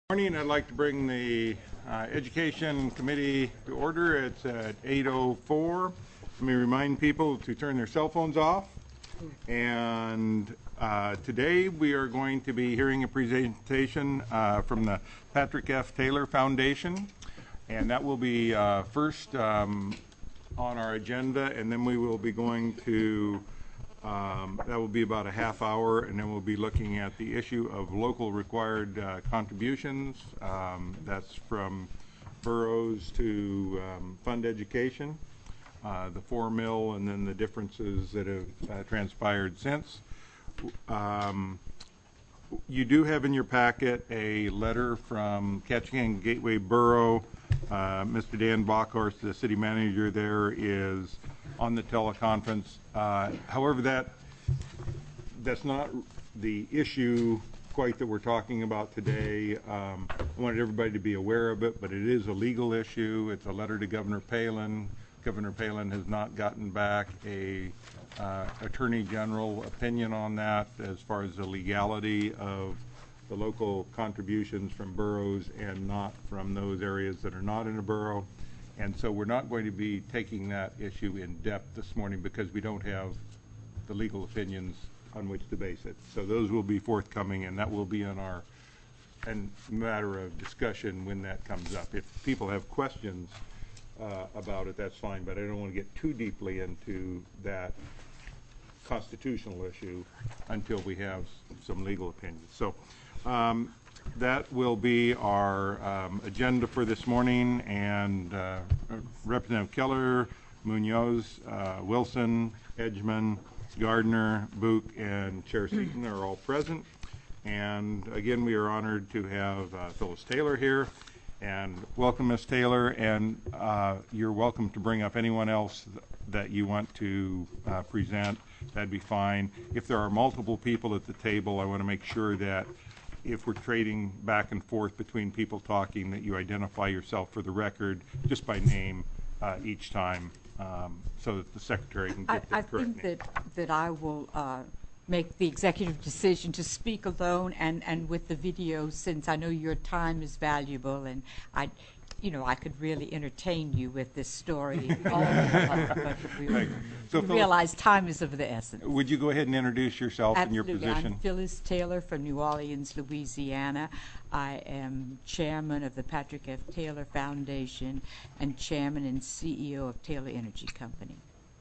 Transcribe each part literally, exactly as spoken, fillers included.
Morning. I'd like to bring the uh, Education Committee to order. It's at eight oh four. Let me remind people to turn their cell phones off. And uh, today we are going to be hearing a presentation uh, from the Patrick F. Taylor Foundation. And that will be uh, first um, on our agenda, and then we will be going to Um, that will be about a half hour, and then we'll be looking at the issue of local required uh, contributions. Um, that's from boroughs to um, fund education, uh, the four mil, and then the differences that have uh, transpired since. Um, you do have in your packet a letter from Ketchikan Gateway Borough. Uh, Mister Dan Bockhorst, the city manager there, is on the teleconference. Uh, however, that that's not the issue quite that we're talking about today. Um, I wanted everybody to be aware of it, but it is a legal issue. It's a letter to Governor Palin. Governor Palin has not gotten back a uh, Attorney General opinion on that as far as the legality of the local contributions from boroughs and not from those areas that are not in a borough. And so we're not going to be taking that issue in depth this morning because we don't have the legal opinions on which to base it. So those will be forthcoming, and that will be on our and matter of discussion when that comes up. If people have questions uh, about it, that's fine, but I don't want to get too deeply into that constitutional issue until we have some legal opinions. So um, that will be our um, agenda for this morning, and uh, Representative Keller, Munoz, uh, Wilson, Edgman, Gardner, Book, and Chair Seaton are all present. And again, we are honored to have uh, Phyllis Taylor here. And welcome, Miz Taylor, and uh, you're welcome to bring up anyone else th that you want to uh, present. That'd be fine. If there are multiple people at the table, I want to make sure that if we're trading back and forth between people talking, that you identify yourself for the record just by name uh, each time, um, so that the secretary can get I, the correct I think name. that, that I will uh, make the executive decision to speak alone and, and with the video, since I know your time is valuable, and I, you know, I could really entertain you with this story all day long, but we, So we realize time is of the essence. Would you go ahead and introduce yourself Absolutely. and your position? I'm Phyllis Taylor from New Orleans, Louisiana. I am chairman of the Patrick F. Taylor Foundation and chairman and C E O of Taylor Energy Company.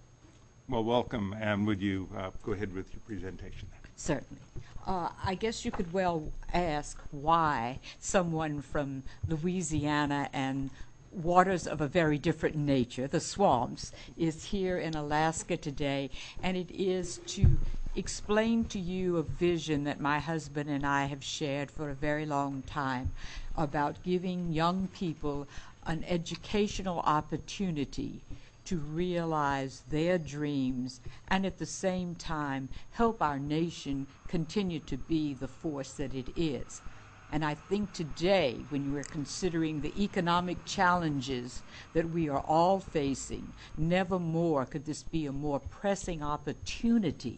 Well, welcome, and would you uh, go ahead with your presentation? Certainly. Uh, I guess you could well ask why someone from Louisiana and waters of a very different nature, the swamps, is here in Alaska today, and it is to explain to you a vision that my husband and I have shared for a very long time about giving young people an educational opportunity to realize their dreams and at the same time help our nation continue to be the force that it is. And I think today, when we're considering the economic challenges that we are all facing, never more could this be a more pressing opportunity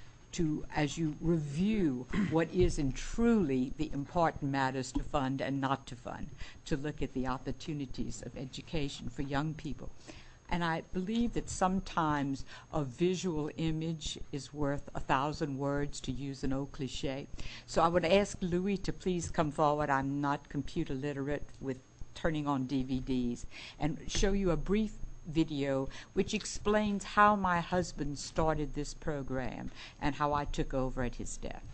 to, as you review what is and truly the important matters to fund and not to fund, to look at the opportunities of education for young people. And I believe that sometimes a visual image is worth a thousand words, to use an old cliche. So I would ask Louis to please come forward. I'm not computer literate with turning on D V Ds, and show you a brief video which explains how my husband started this program and how I took over at his death.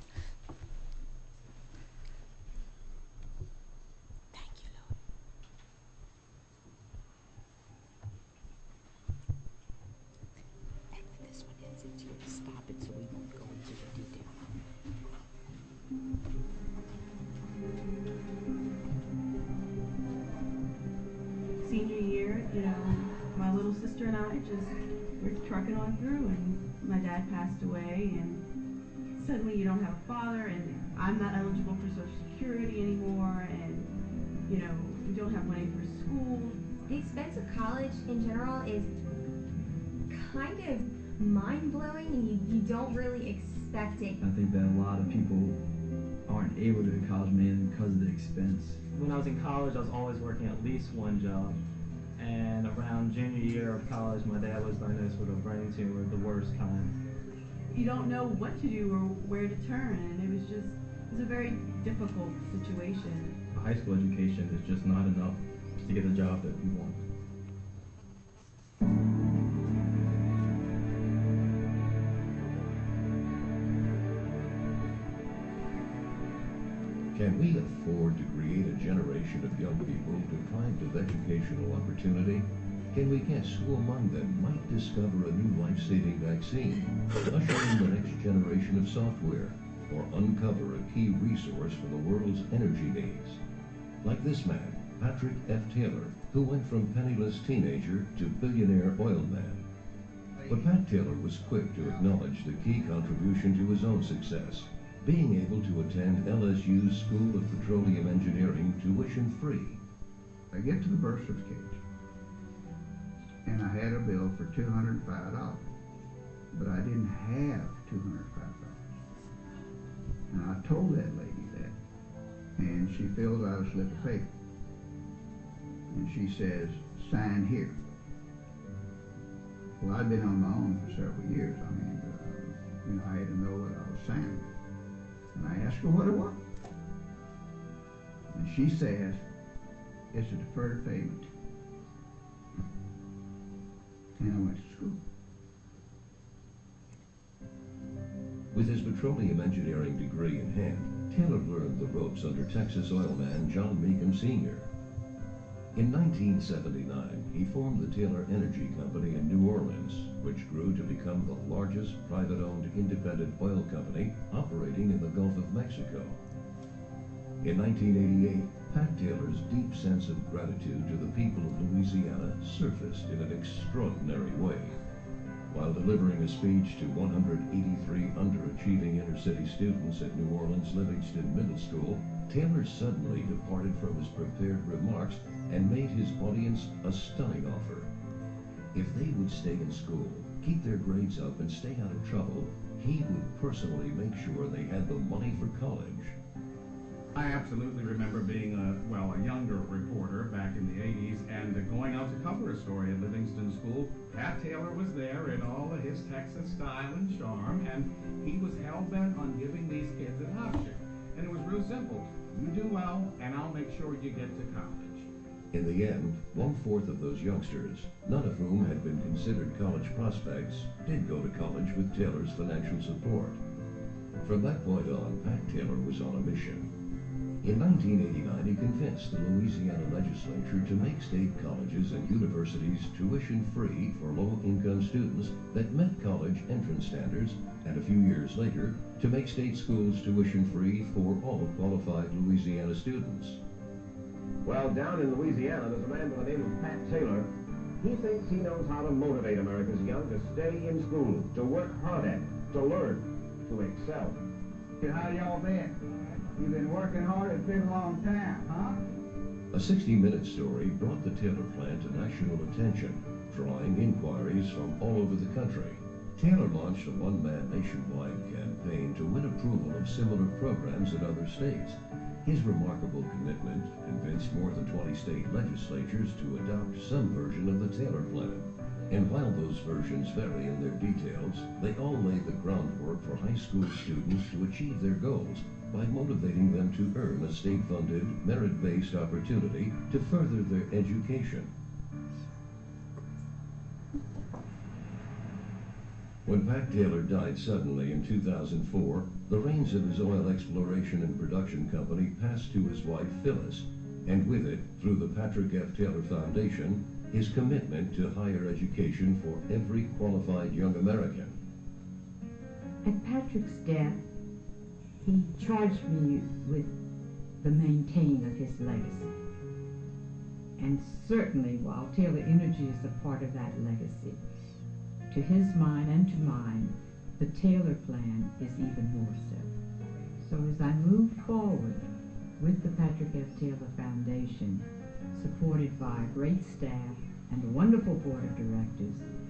Senior year, you know, my little sister and I just were trucking on through, and my dad passed away, and suddenly you don't have a father, and I'm not eligible for Social Security anymore, and, you know, we don't have money for school. The expense of college in general is kind of mind-blowing, and you, you don't really expect it. I think that a lot of people aren't able to go to college mainly because of the expense. When I was in college, I was always working at least one job. And around junior year of college, my dad was diagnosed with a brain tumor, the worst kind. You don't know what to do or where to turn, and it was just, it was a very difficult situation. A high school education is just not enough to get the job that you want. Can we afford to create a generation of young people deprived of educational opportunity? Can we guess who among them might discover a new life-saving vaccine, usher in the next generation of software, or uncover a key resource for the world's energy needs? Like this man, Patrick F. Taylor, who went from penniless teenager to billionaire oil man. But Pat Taylor was quick to acknowledge the key contribution to his own success, being able to attend L S U's School of Petroleum Engineering tuition-free. I get to the bursar's cage, and I had a bill for two hundred five dollars, but I didn't have two hundred five dollars. And I told that lady that, and she fills out a slip of paper, and she says, sign here. Well, I'd been on my own for several years. I mean, uh, you know, I had to know what I was signing. And I asked her what it was. And she says, it's a deferred payment. And I went to school. With his petroleum engineering degree in hand, Taylor learned the ropes under Texas oil man John Meekum Senior In nineteen seventy-nine, he formed the Taylor Energy Company in New Orleans, which grew to become the largest private-owned independent oil company operating in the Gulf of Mexico. In nineteen eighty-eight, Pat Taylor's deep sense of gratitude to the people of Louisiana surfaced in an extraordinary way. While delivering a speech to one hundred eighty-three underachieving inner-city students at New Orleans Livingston Middle School, Taylor suddenly departed from his prepared remarks and made his audience a stunning offer. If they would stay in school, keep their grades up, and stay out of trouble, he would personally make sure they had the money for college. I absolutely remember being a, well, a younger reporter back in the eighties and uh, going out to cover a story at Livingston School. Pat Taylor was there in all of his Texas style and charm, and he was hell-bent on giving these kids an option. And it was real simple. You do well, and I'll make sure you get to college. In the end, one-fourth of those youngsters, none of whom had been considered college prospects, did go to college with Taylor's financial support. From that point on, Pat Taylor was on a mission. In nineteen eighty-nine, he convinced the Louisiana legislature to make state colleges and universities tuition-free for low-income students that met college entrance standards, and a few years later, to make state schools tuition-free for all qualified Louisiana students. Well, down in Louisiana, there's a man by the name of Pat Taylor. He thinks he knows how to motivate America's young to stay in school, to work hard at, to learn, to excel. How y'all been? You've been working hard. It's been a long time, huh? A sixty minute story brought the Taylor plant to national attention, drawing inquiries from all over the country. Taylor launched a one-man nationwide campaign to win approval of similar programs in other states. His remarkable commitment convinced more than twenty state legislatures to adopt some version of the Taylor Plan. And while those versions vary in their details, they all lay the groundwork for high school students to achieve their goals by motivating them to earn a state-funded, merit-based opportunity to further their education. When Pat Taylor died suddenly in two thousand four, the reins of his oil exploration and production company passed to his wife Phyllis, and with it, through the Patrick F. Taylor Foundation, his commitment to higher education for every qualified young American. At Patrick's death, he charged me with the maintaining of his legacy. And certainly, while Taylor Energy is a part of that legacy, to his mind and to mine, the Taylor Plan is even more so. So as I move forward with the Patrick F. Taylor Foundation, supported by a great staff and a wonderful board of directors,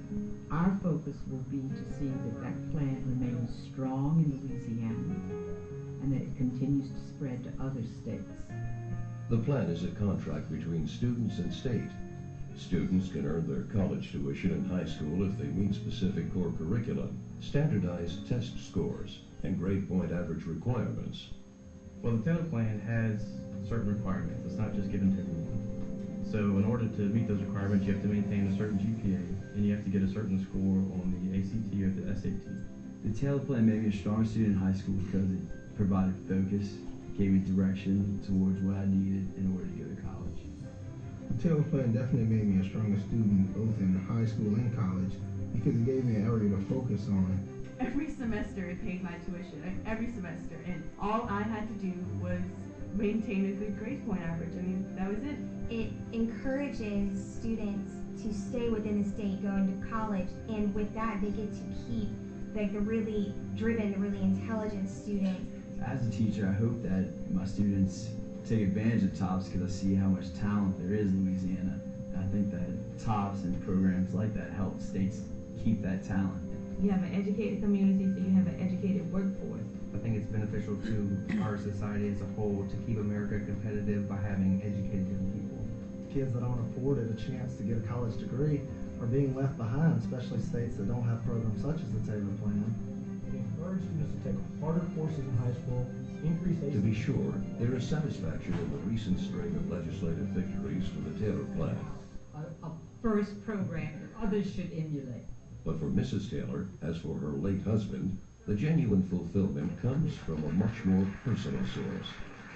Our focus will be to see that that plan remains strong in Louisiana and that it continues to spread to other states. The plan is a contract between students and state. Students can earn their college tuition in high school if they meet specific core curriculum, standardized test scores, and grade point average requirements. Well, the Taylor plan has certain requirements. It's not just given to everyone. So in order to meet those requirements, you have to maintain a certain G P A, and you have to get a certain score on the A C T or the S A T. The Taylor plan made me a strong student in high school because it provided focus, gave me direction towards what I needed in order to go to college. The Taylor plan definitely made me a stronger student both in high school and college because it gave me an area to focus on. Every semester it paid my tuition, like every semester, and all I had to do was maintain a good grade point average. I mean, that was it. It encourages students to stay within the state going to college, and with that they get to keep like the really driven, the really intelligent students. As a teacher, I hope that my students take advantage of TOPS because I see how much talent there is in Louisiana. And I think that TOPS and programs like that help states keep that talent. You have an educated community, so you have an educated workforce. I think it's beneficial to our society as a whole to keep America competitive by having educated young people. Kids that aren't afforded a chance to get a college degree are being left behind, especially states that don't have programs such as the Taylor Plan. It encourages students to take harder courses in high school, increase A C T. To be sure, there is satisfaction in the recent string of legislative victories for the Taylor Plan. A, a first program that others should emulate. But for Missus Taylor, as for her late husband, the genuine fulfillment comes from a much more personal source.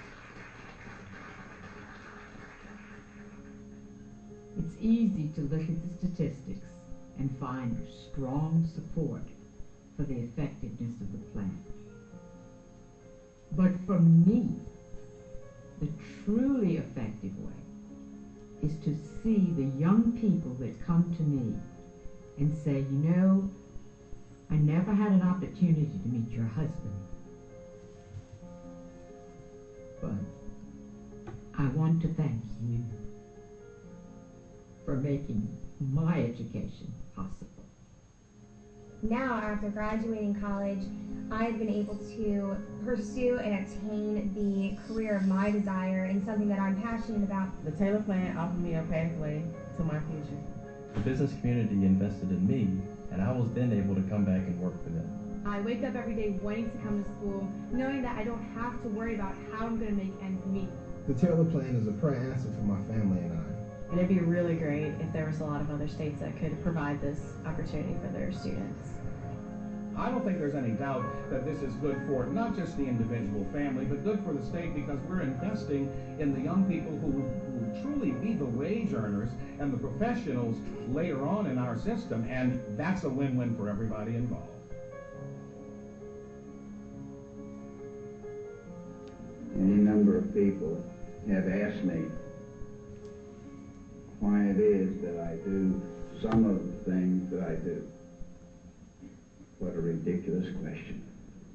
It's easy to look at the statistics and find strong support for the effectiveness of the plan. But for me, the truly effective way is to see the young people that come to me and say, you know, I never had an opportunity to meet your husband, but I want to thank you for making my education possible. Now, after graduating college, I've been able to pursue and attain the career of my desire and something that I'm passionate about. The Taylor Plan offered me a pathway to my future. The business community invested in me, and I was then able to come back and work for them. I wake up every day wanting to come to school, knowing that I don't have to worry about how I'm going to make ends meet. The Taylor Plan is a prayer answer for my family and I. And it'd be really great if there was a lot of other states that could provide this opportunity for their students. I don't think there's any doubt that this is good for not just the individual family, but good for the state because we're investing in the young people who will truly be the wage earners and the professionals later on in our system, and that's a win-win for everybody involved. Any number of people have asked me why it is that I do some of the things that I do. What a ridiculous question.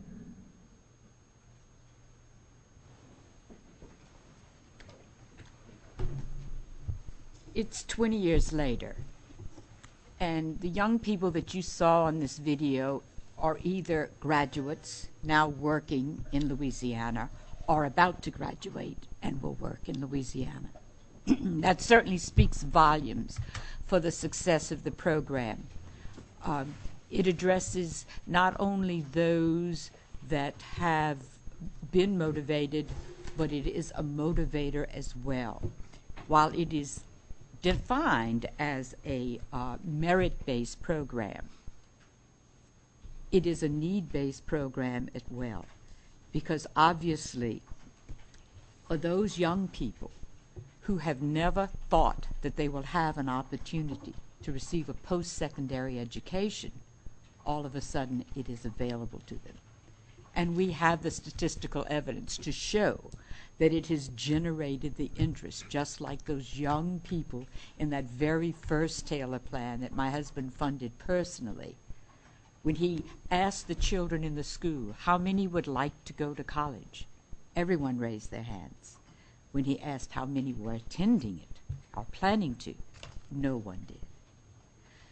It's twenty years later, and the young people that you saw on this video are either graduates now working in Louisiana or about to graduate and will work in Louisiana. That certainly speaks volumes for the success of the program. Um, it addresses not only those that have been motivated, but it is a motivator as well. While it is defined as a uh, merit-based program, it is a need-based program as well, because obviously for those young people who have never thought that they will have an opportunity to receive a post-secondary education, all of a sudden it is available to them. And we have the statistical evidence to show that it has generated the interest, just like those young people in that very first Taylor Plan that my husband funded personally. When he asked the children in the school how many would like to go to college, everyone raised their hands. When he asked how many were attending it or planning to, no one did.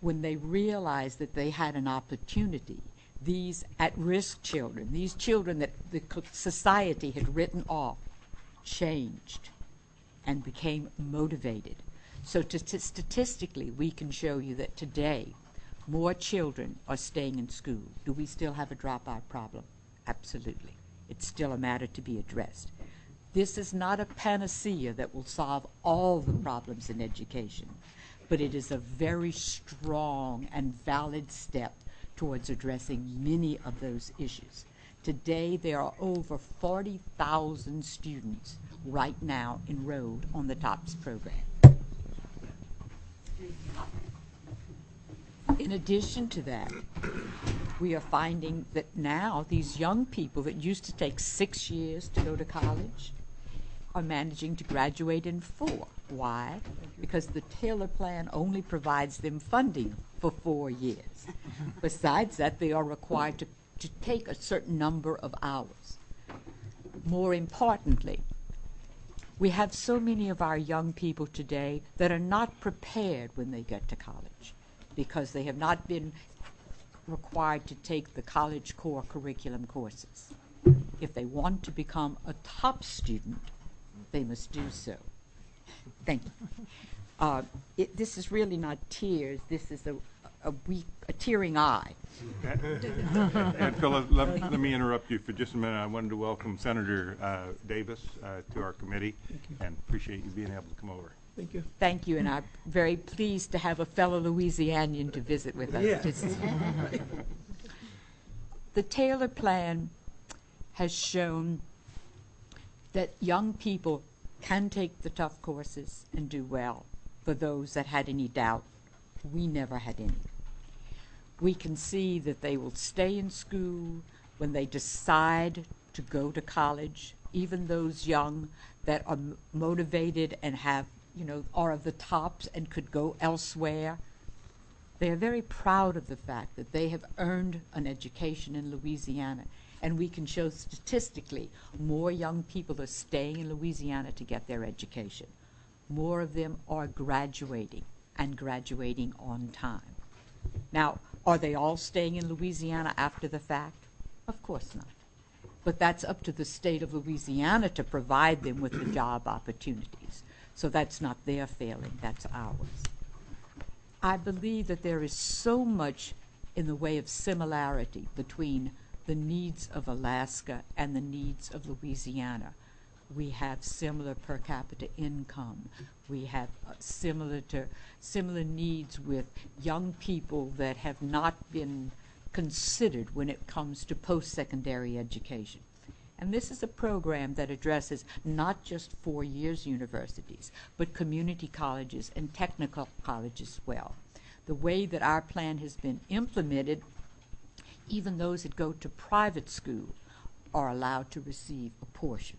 when they realized that they had an opportunity, these at-risk children, these children that the co- society had written off, changed and became motivated. So to, to statistically, we can show you that today, more children are staying in school. Do we still have a dropout problem? Absolutely. It's still a matter to be addressed. This is not a panacea that will solve all the problems in education, but it is a very strong and valid step towards addressing many of those issues. Today, there are over forty thousand students right now enrolled on the TOPS program. In addition to that, we are finding that now these young people that used to take six years to go to college are managing to graduate in four. Why? Because the Taylor Plan only provides them funding for four years. Besides that, they are required to, to take a certain number of hours. More importantly, we have so many of our young people today that are not prepared when they get to college because they have not been required to take the College Core curriculum courses. If they want to become a top student, they must do so. Thank you. Uh, it, this is really not tears. This is a, a weak, a tearing eye. And Phyllis, let, let me interrupt you for just a minute. I wanted to welcome Senator uh, Davis uh, to our committee, and appreciate you being able to come over. Thank you. Thank you, and I'm very pleased to have a fellow Louisianian to visit with us. Yeah. This is- The Taylor Plan has shown that young people can take the tough courses and do well. For those that had any doubt, we never had any. We can see that they will stay in school when they decide to go to college, even those young that are m- motivated and have, you know, are of the tops and could go elsewhere. They are very proud of the fact that they have earned an education in Louisiana, and we can show statistically more young people are staying in Louisiana to get their education. More of them are graduating and graduating on time. Now, are they all staying in Louisiana after the fact? Of course not. But that's up to the state of Louisiana to provide them with the job opportunities. So that's not their failing, that's ours. I believe that there is so much in the way of similarity between the needs of Alaska and the needs of Louisiana. We have similar per capita income. We have uh, similar to similar needs with young people that have not been considered when it comes to post-secondary education. And this is a program that addresses not just four years universities, but community colleges and technical colleges as well. The way that our plan has been implemented, even those that go to private school are allowed to receive a portion.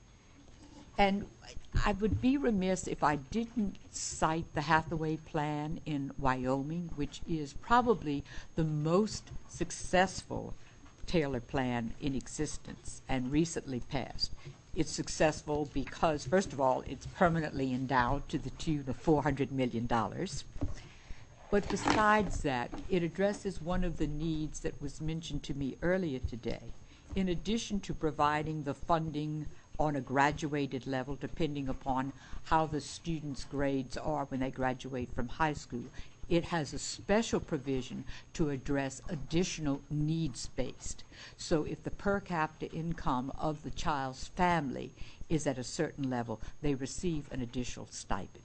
And I would be remiss if I didn't cite the Hathaway Plan in Wyoming, which is probably the most successful Taylor Plan in existence and recently passed. It's successful because, first of all, it's permanently endowed to the tune of four hundred million dollars. But besides that, it addresses one of the needs that was mentioned to me earlier today. In addition to providing the funding on a graduated level, depending upon how the students' grades are when they graduate from high school, it has a special provision to address additional needs-based. So if the per capita income of the child's family is at a certain level, they receive an additional stipend.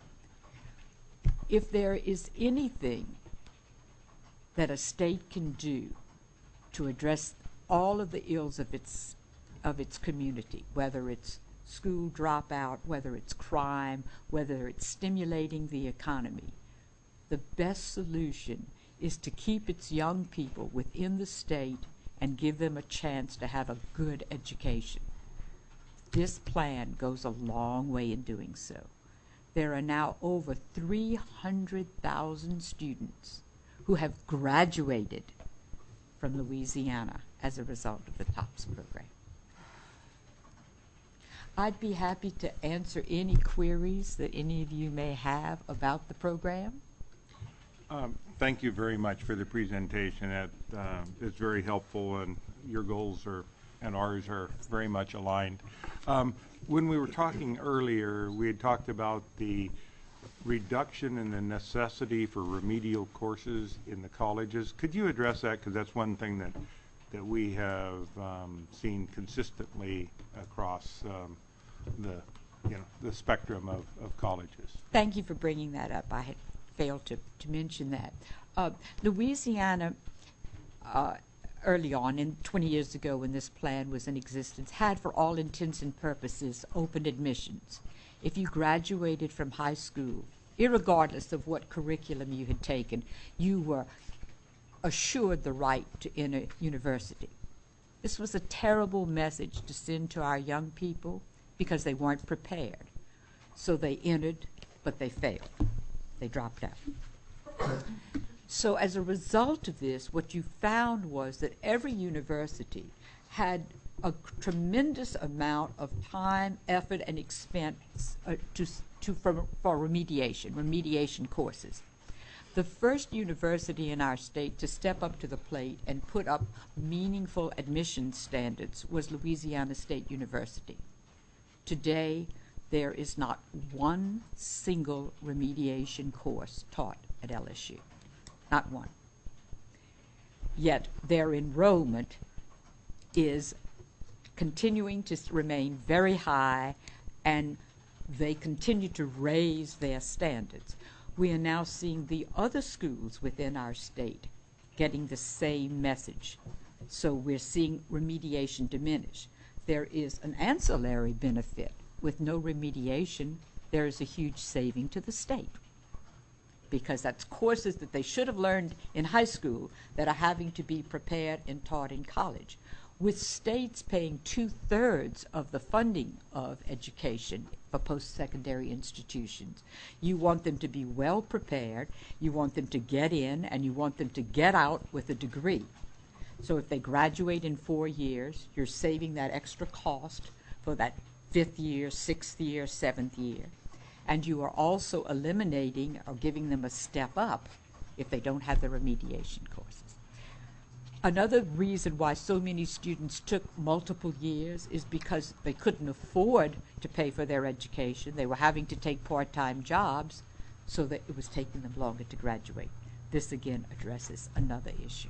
If there is anything that a state can do to address all of the ills of its of its community, whether it's school dropout, whether it's crime, whether it's stimulating the economy, the best solution is to keep its young people within the state and give them a chance to have a good education. This plan goes a long way in doing so. There are now over three hundred thousand students who have graduated from Louisiana as a result of the TOPS program. I'd be happy to answer any queries that any of you may have about the program. Um, thank you very much for the presentation. That uh, is very helpful, and your goals are and ours are very much aligned. Um, when we were talking earlier, we had talked about the reduction in the necessity for remedial courses in the colleges. Could you address that? Because that's one thing that that we have um, seen consistently across um, the you know the spectrum of, of colleges. Thank you for bringing that up. I had failed to, to mention that. Uh, Louisiana, uh, early on, in twenty years ago when this plan was in existence, had for all intents and purposes open admissions. If you graduated from high school, irregardless of what curriculum you had taken, you were assured the right to enter university. This was a terrible message to send to our young people because they weren't prepared. So they entered, but they failed. They dropped out. So as a result of this, what you found was that every university had a tremendous amount of time, effort, and expense uh, to, to, for, for remediation, remediation courses. The first university in our state to step up to the plate and put up meaningful admission standards was Louisiana State University. Today, there is not one single remediation course taught at L S U. Not one. Yet their enrollment is continuing to remain very high, and they continue to raise their standards. We are now seeing the other schools within our state getting the same message. So we're seeing remediation diminish. There is an ancillary benefit. With no remediation, there is a huge saving to the state, because that's courses that they should have learned in high school that are having to be prepared and taught in college. With states paying two-thirds of the funding of education for post-secondary institutions, you want them to be well prepared, you want them to get in, and you want them to get out with a degree. So if they graduate in four years, you're saving that extra cost for that fifth year, sixth year, seventh year. And you are also eliminating or giving them a step up if they don't have the remediation courses. Another reason why so many students took multiple years is because they couldn't afford to pay for their education. They were having to take part-time jobs, so that it was taking them longer to graduate. This again addresses another issue.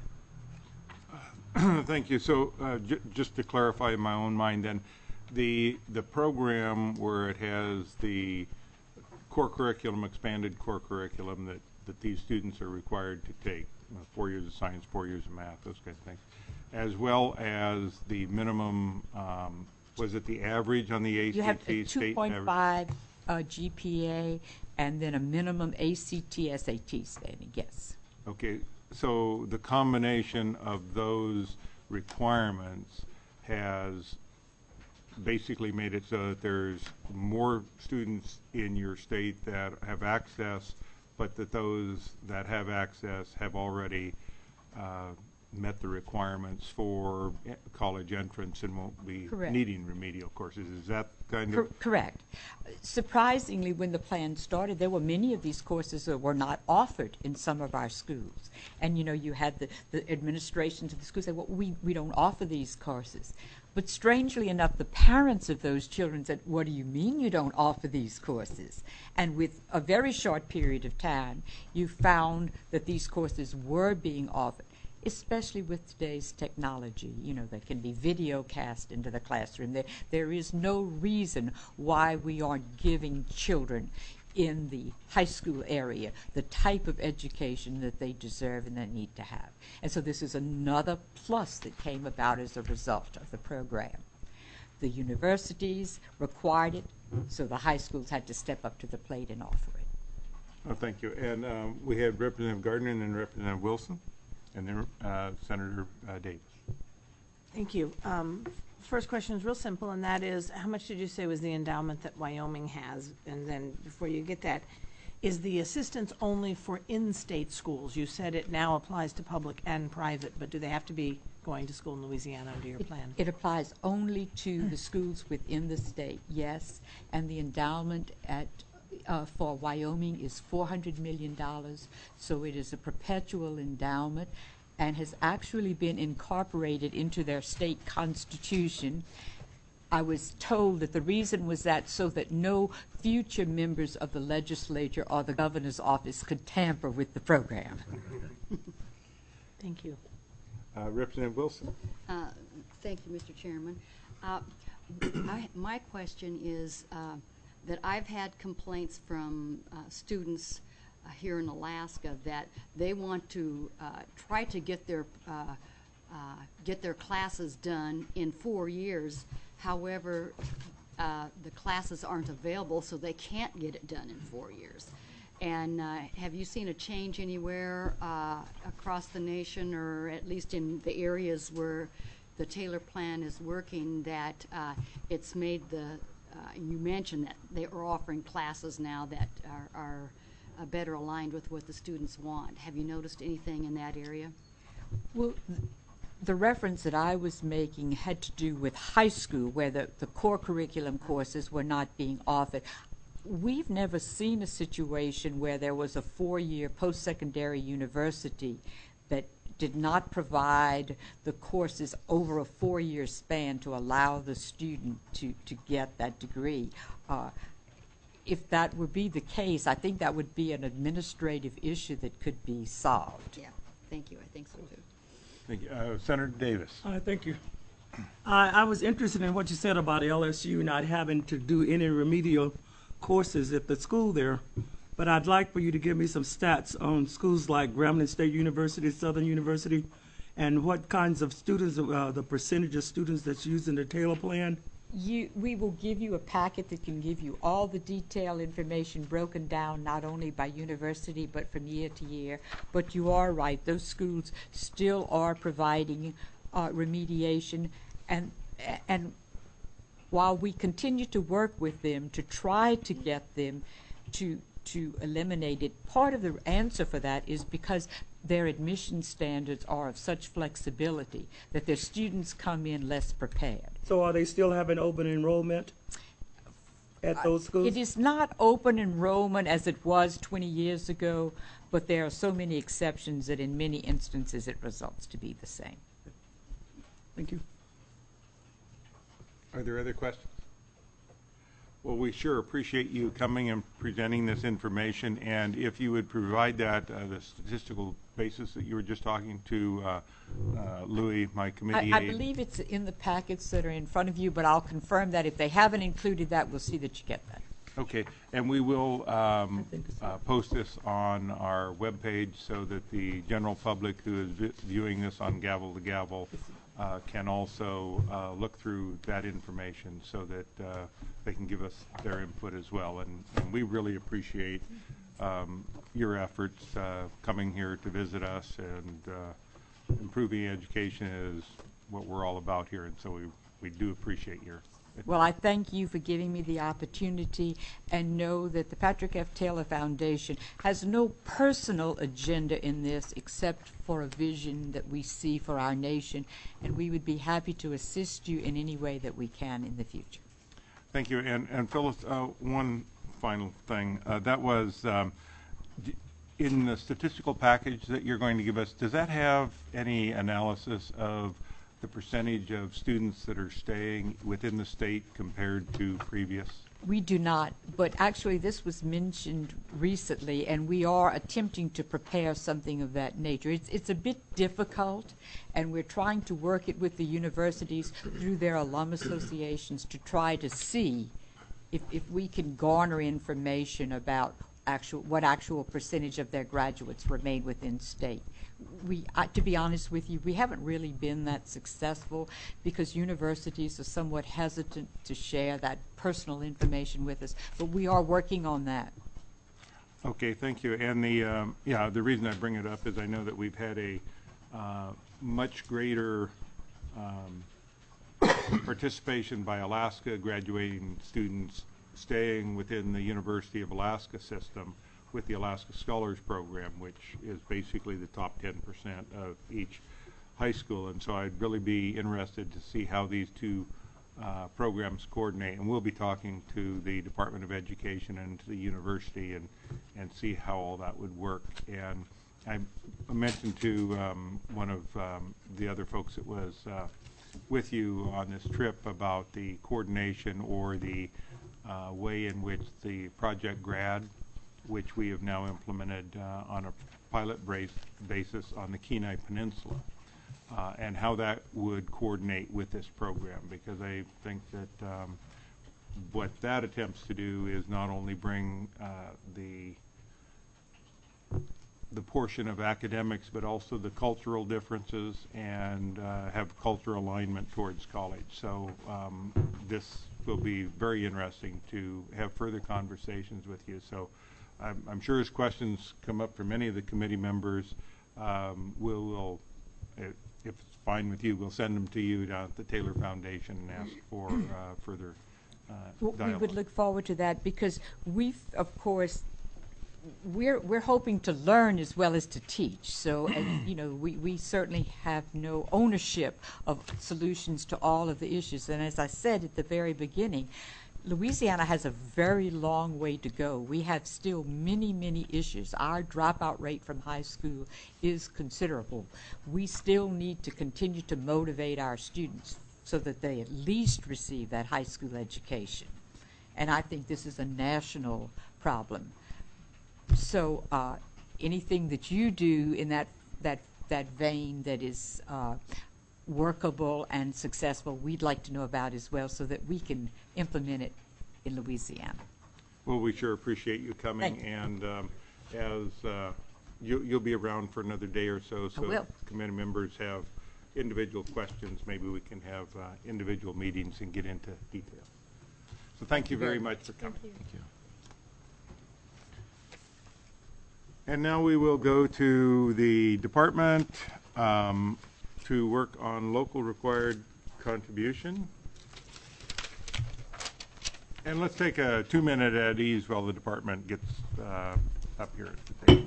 Thank you. So uh, j just to clarify in my own mind then, the, the program where it has the core curriculum, expanded core curriculum that, that these students are required to take, uh, four years of science, four years of math, those kinds of things, as well as the minimum, um, was it the average on the A C T? You have a state two point five uh, G P A and then a minimum A C T S A T standing, yes. Okay, so the combination of those requirements has basically made it so that there's more students in your state that have access, but that those that have access have already uh, met the requirements for college entrance and won't be Correct. needing remedial courses. Is that kind Cor of? correct. Surprisingly, when the plan started, there were many of these courses that were not offered in some of our schools. And you know, you had the, the administrations of the schools say, well, we, we don't offer these courses. But strangely enough, the parents of those children said, what do you mean you don't offer these courses? And with a very short period of time, you found that these courses were being offered, especially with today's technology. You know, they can be video cast into the classroom. There, there is no reason why we aren't giving children in the high school area the type of education that they deserve and they need to have. And so this is another plus that came about as a result of the program. The universities required it, so the high schools had to step up to the plate and offer it. Oh, thank you. And um, we had Representative Gardner and then Representative Wilson, and then uh, Senator uh, Davis. Thank you. Um, first question is real simple, and that is, how much did you say was the endowment that Wyoming has? And then before you get that, is the assistance only for in-state schools? You said it now applies to public and private, but do they have to be going to school in Louisiana under your It, plan? it applies only to the schools within the state, yes, and the endowment at uh, for Wyoming is four hundred million dollars, so it is a perpetual endowment and has actually been incorporated into their state constitution. I was told that the reason was that so that no future members of the legislature or the governor's office could tamper with the program. Thank you. Uh, Representative Wilson. Uh, thank you, Mister Chairman. Uh, I, my question is uh, that I've had complaints from uh, students uh, here in Alaska that they want to uh, try to get their uh, uh, get their classes done in four years. However, uh, the classes aren't available, so they can't get it done in four years. And uh, have you seen a change anywhere uh, across the nation, or at least in the areas where the Taylor Plan is working, that uh, it's made the, uh, you mentioned that they are offering classes now that are, are uh, better aligned with what the students want. Have you noticed anything in that area? Well, th the reference that I was making had to do with high school, where the, the core curriculum courses were not being offered. We've never seen a situation where there was a four-year post-secondary university that did not provide the courses over a four-year span to allow the student to, to get that degree. Uh, if that would be the case, I think that would be an administrative issue that could be solved. Yeah, thank you. I think so too. Thank you. Uh, Senator Davis. Uh, thank you. I, I was interested in what you said about L S U not having to do any remedial courses at the school there, but I'd like for you to give me some stats on schools like Grambling State University, Southern University, and what kinds of students, uh, the percentage of students that's using the Taylor Plan. You, we will give you a packet that can give you all the detailed information broken down not only by university but from year to year. But you are right, those schools still are providing uh, remediation, and and while we continue to work with them to try to get them to to eliminate it, part of the answer for that is because their admission standards are of such flexibility that their students come in less prepared. So are they still having open enrollment at those schools? It is not open enrollment as it was twenty years ago, but there are so many exceptions that in many instances it results to be the same. Thank you. Are there other questions? Well, we sure appreciate you coming and presenting this information, and if you would provide that, uh, the statistical basis that you were just talking to uh, uh, Louis, my committee I, I aide. believe it's in the packets that are in front of you, but I'll confirm that. If they haven't included that, we'll see that you get that. Okay, and we will um, uh, post this on our webpage so that the general public who is vi viewing this on Gavel to Gavel uh, can also uh, look through that information so that uh, they can give us their input as well. And, and we really appreciate um, your efforts uh, coming here to visit us, and uh, improving education is what we're all about here, and so we, we do appreciate your. Well, I thank you for giving me the opportunity, and know that the Patrick F. Taylor Foundation has no personal agenda in this except for a vision that we see for our nation, and we would be happy to assist you in any way that we can in the future. Thank you. And, and Phyllis, uh, one final thing. Uh, that was um, d in the statistical package that you're going to give us, does that have any analysis of the percentage of students that are staying within the state compared to previous? We do not, but actually this was mentioned recently, and we are attempting to prepare something of that nature. It's, it's a bit difficult, and we're trying to work it with the universities through their alum associations to try to see if, if we can garner information about actual, what actual percentage of their graduates remain within state. We, uh, to be honest with you, we haven't really been that successful because universities are somewhat hesitant to share that personal information with us, but we are working on that. Okay, thank you. And the um, yeah, the reason I bring it up is I know that we've had a uh, much greater um, participation by Alaska graduating students staying within the University of Alaska system with the Alaska Scholars Program, which is basically the top ten percent of each high school. And so I'd really be interested to see how these two uh, programs coordinate, and we'll be talking to the Department of Education and to the university and, and see how all that would work. And I mentioned to um, one of um, the other folks that was uh, with you on this trip about the coordination or the uh, way in which the Project Grad, which we have now implemented uh, on a pilot brace basis on the Kenai Peninsula, uh, and how that would coordinate with this program, because I think that um, what that attempts to do is not only bring uh, the the portion of academics, but also the cultural differences and uh, have cultural alignment towards college. So um, this will be very interesting to have further conversations with you. So I'm, I'm sure as questions come up from any of the committee members, um, we'll, we'll if it's fine with you, we'll send them to you down at the Taylor Foundation and ask for uh, further uh, Well, we dialogue. would look forward to that, because we, of course, we're we're hoping to learn as well as to teach. So, and, you know, we, we certainly have no ownership of solutions to all of the issues. And as I said at the very beginning, Louisiana has a very long way to go. We have still many, many issues. Our dropout rate from high school is considerable. We still need to continue to motivate our students so that they at least receive that high school education. And I think this is a national problem. So uh, anything that you do in that that that vein that is uh, workable and successful, we'd like to know about as well, so that we can implement it in Louisiana. Well, we sure appreciate you coming, Thank you. and um, as uh, you, you'll be around for another day or so, so will. if committee members have individual questions, maybe we can have uh, individual meetings and get into detail. So thank you very much for coming. Thank you. Thank you. And now we will go to the department um, to work on local required contribution. And let's take a two-minute at ease while the department gets uh, up here at the table.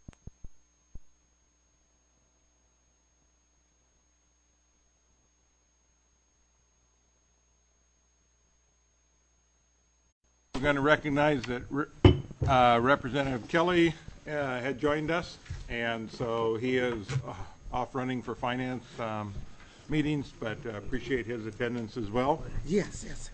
We're going to recognize that uh, Representative Kelly uh, had joined us, and so he is uh, off running for finance um, meetings, but uh, appreciate his attendance as well. Yes, yes.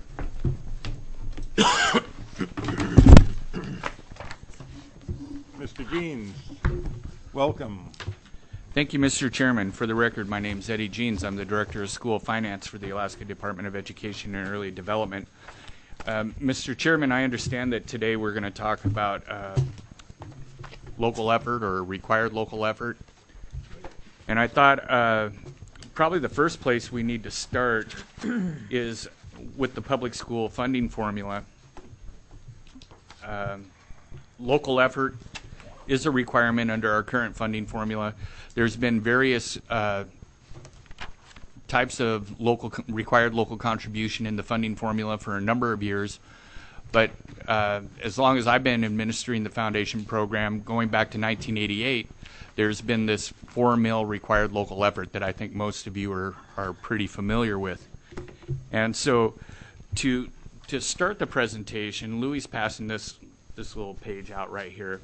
Mister Jeans, welcome. Thank you, Mister Chairman. For the record, my name is Eddie Jeans. I'm the Director of School Finance for the Alaska Department of Education and Early Development. Um, Mister Chairman, I understand that today we're going to talk about uh, local effort or required local effort. And I thought uh, probably the first place we need to start is with the public school funding formula. Um, local effort is a requirement under our current funding formula. There's been various uh, types of local required local contribution in the funding formula for a number of years. But uh, as long as I've been administering the foundation program, going back to nineteen eighty-eight, there's been this four mil required local effort that I think most of you are, are pretty familiar with. And so to to start the presentation, Louie's passing this, this little page out right here.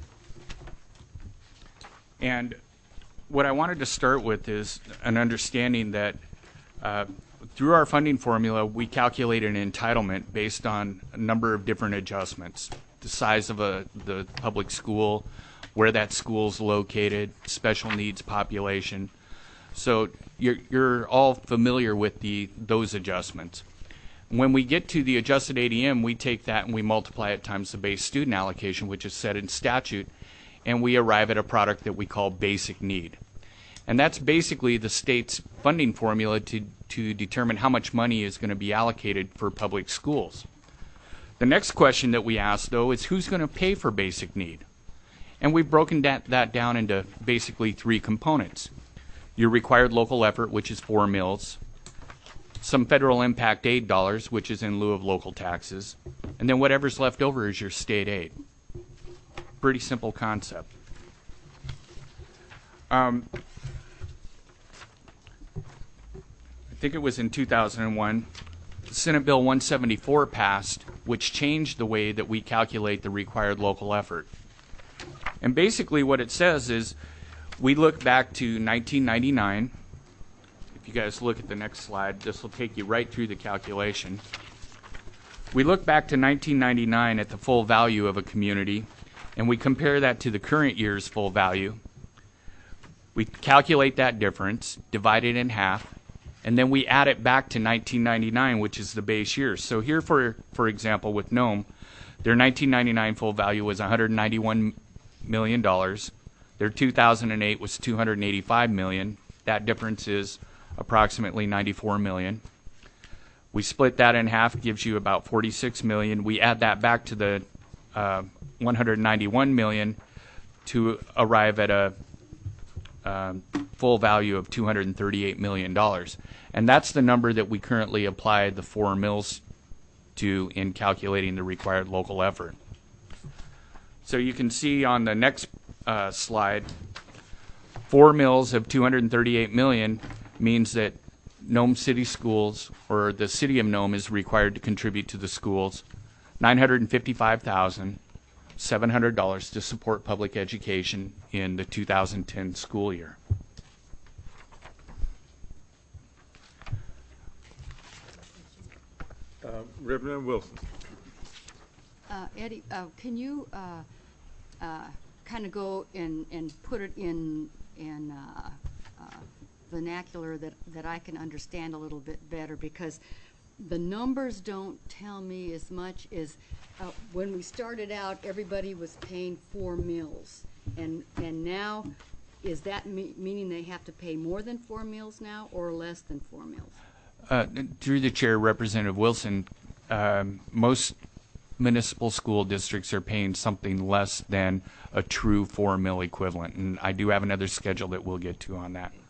And what I wanted to start with is an understanding that uh, through our funding formula, we calculate an entitlement based on a number of different adjustments. The size of a, the public school, where that school's located, special needs population. So you're, you're all familiar with the those adjustments. When we get to the adjusted A D M, we take that and we multiply it times the base student allocation, which is set in statute, and we arrive at a product that we call basic need. And that's basically the state's funding formula to, to determine how much money is going to be allocated for public schools. The next question that we ask, though, is who's going to pay for basic need? And we've broken that, that down into basically three components. Your required local effort, which is four mils, some federal impact aid dollars, which is in lieu of local taxes, and then whatever's left over is your state aid. Pretty simple concept. Um, I think it was in two thousand one, Senate Bill one seventy-four passed, which changed the way that we calculate the required local effort. And basically what it says is we look back to nineteen ninety-nine. If you guys look at the next slide, this will take you right through the calculation. We look back to nineteen ninety-nine at the full value of a community, and we compare that to the current year's full value. We calculate that difference, divide it in half, and then we add it back to nineteen ninety-nine, which is the base year. So here, for for example, with Nome, their nineteen ninety-nine full value was one hundred ninety-one million dollars. Their two thousand eight was two hundred eighty-five million dollars. That difference is approximately ninety-four million dollars. We split that in half, gives you about forty-six million dollars. We add that back to the uh, one hundred ninety-one million dollars to arrive at a um, full value of two hundred thirty-eight million dollars. And that's the number that we currently apply the four mills to in calculating the required local effort. So you can see on the next uh, slide, four mills of two hundred thirty-eight million dollars means that Nome City Schools, or the City of Nome, is required to contribute to the schools nine hundred fifty-five thousand seven hundred dollars to support public education in the two thousand ten school year. Uh, Representative Wilson. Uh, Eddie, uh, can you uh, uh, kind of go and, and put it in in uh, uh, vernacular that, that I can understand a little bit better, because the numbers don't tell me as much as uh, when we started out, everybody was paying four mills, and and now is that me meaning they have to pay more than four mills now, or less than four mills? Uh, through the chair, Representative Wilson, um, most municipal school districts are paying something less than a true four mill equivalent, and I do have another schedule that we'll get to on that.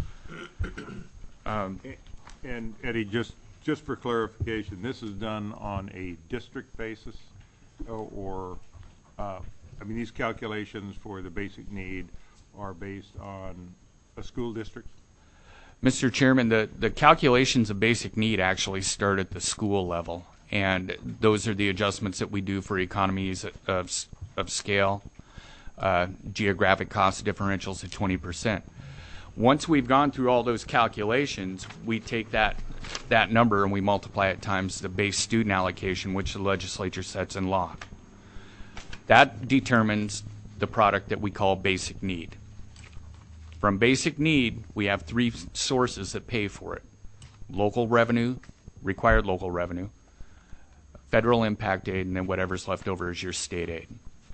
Um, and Eddie, just just for clarification, this is done on a district basis, or, or uh, I mean, these calculations for the basic need are based on a school district? Mister Chairman, the, the calculations of basic need actually start at the school level, and those are the adjustments that we do for economies of, of scale, uh, geographic cost differentials at twenty percent. Once we've gone through all those calculations, we take that, that number and we multiply it times the base student allocation, which the legislature sets in law. That determines the product that we call basic need. From basic need, we have three sources that pay for it: local revenue, required local revenue, federal impact aid, and then whatever's left over is your state aid.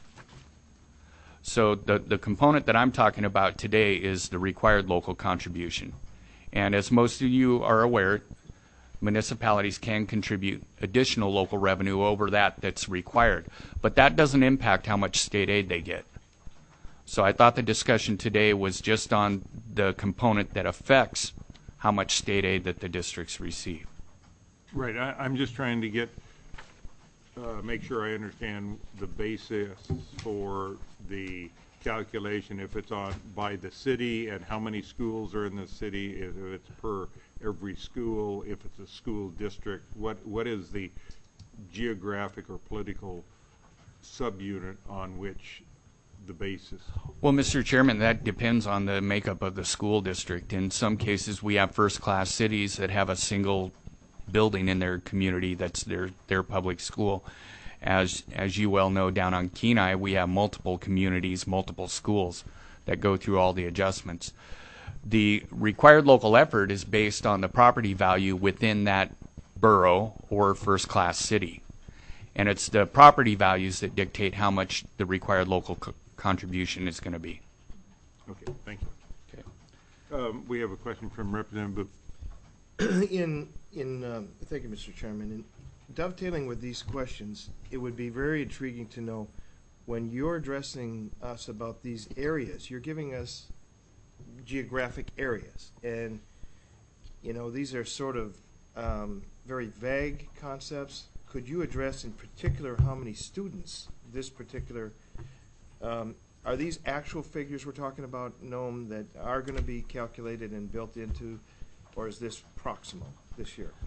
So the, the component that I'm talking about today is the required local contribution. And as most of you are aware, municipalities can contribute additional local revenue over that that's required, but that doesn't impact how much state aid they get. So I thought the discussion today was just on the component that affects how much state aid that the districts receive. Right. I, I'm just trying to get, uh, make sure I understand the basis for the calculation, if it's on by the city and how many schools are in the city, if it's per every school, if it's a school district, what what is the geographic or political subunit on which the basis? Well, Mister Chairman, that depends on the makeup of the school district. In some cases, we have first-class cities that have a single building in their community that's their their public school. As as you well know, down on Kenai, we have multiple communities, multiple schools that go through all the adjustments. The required local effort is based on the property value within that borough or first-class city. And it's the property values that dictate how much the required local co contribution is going to be. Okay, thank you. Okay. Um, we have a question from Representative Booth. in, in, um, thank you, Mister Chairman. In dovetailing with these questions, it would be very intriguing to know, when you're addressing us about these areas, you're giving us geographic areas. And, you know, these are sort of um, very vague concepts. Could you address in particular how many students this particular, um, are these actual figures we're talking about, Nome, that are going to be calculated and built into, or is this proximal this year?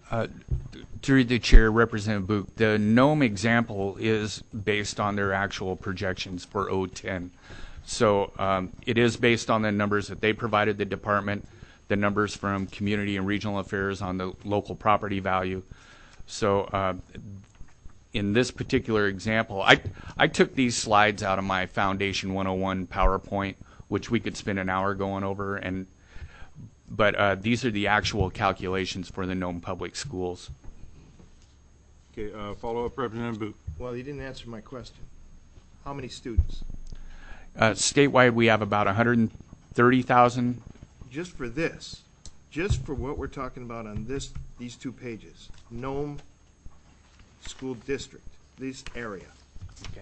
Uh, through the chair, Representative Book, the Nome example is based on their actual projections for O ten. So um, it is based on the numbers that they provided the department, the numbers from Community and Regional Affairs on the local property value. So uh, in this particular example, I, I took these slides out of my Foundation one oh one PowerPoint, which we could spend an hour going over, and but uh, these are the actual calculations for the Nome Public Schools. Okay, uh, follow up, Representative Booth. Well, you didn't answer my question. How many students? Uh, statewide, we have about one hundred thirty thousand. Just for this, just for what we're talking about on this, these two pages, Nome School District, this area. Okay.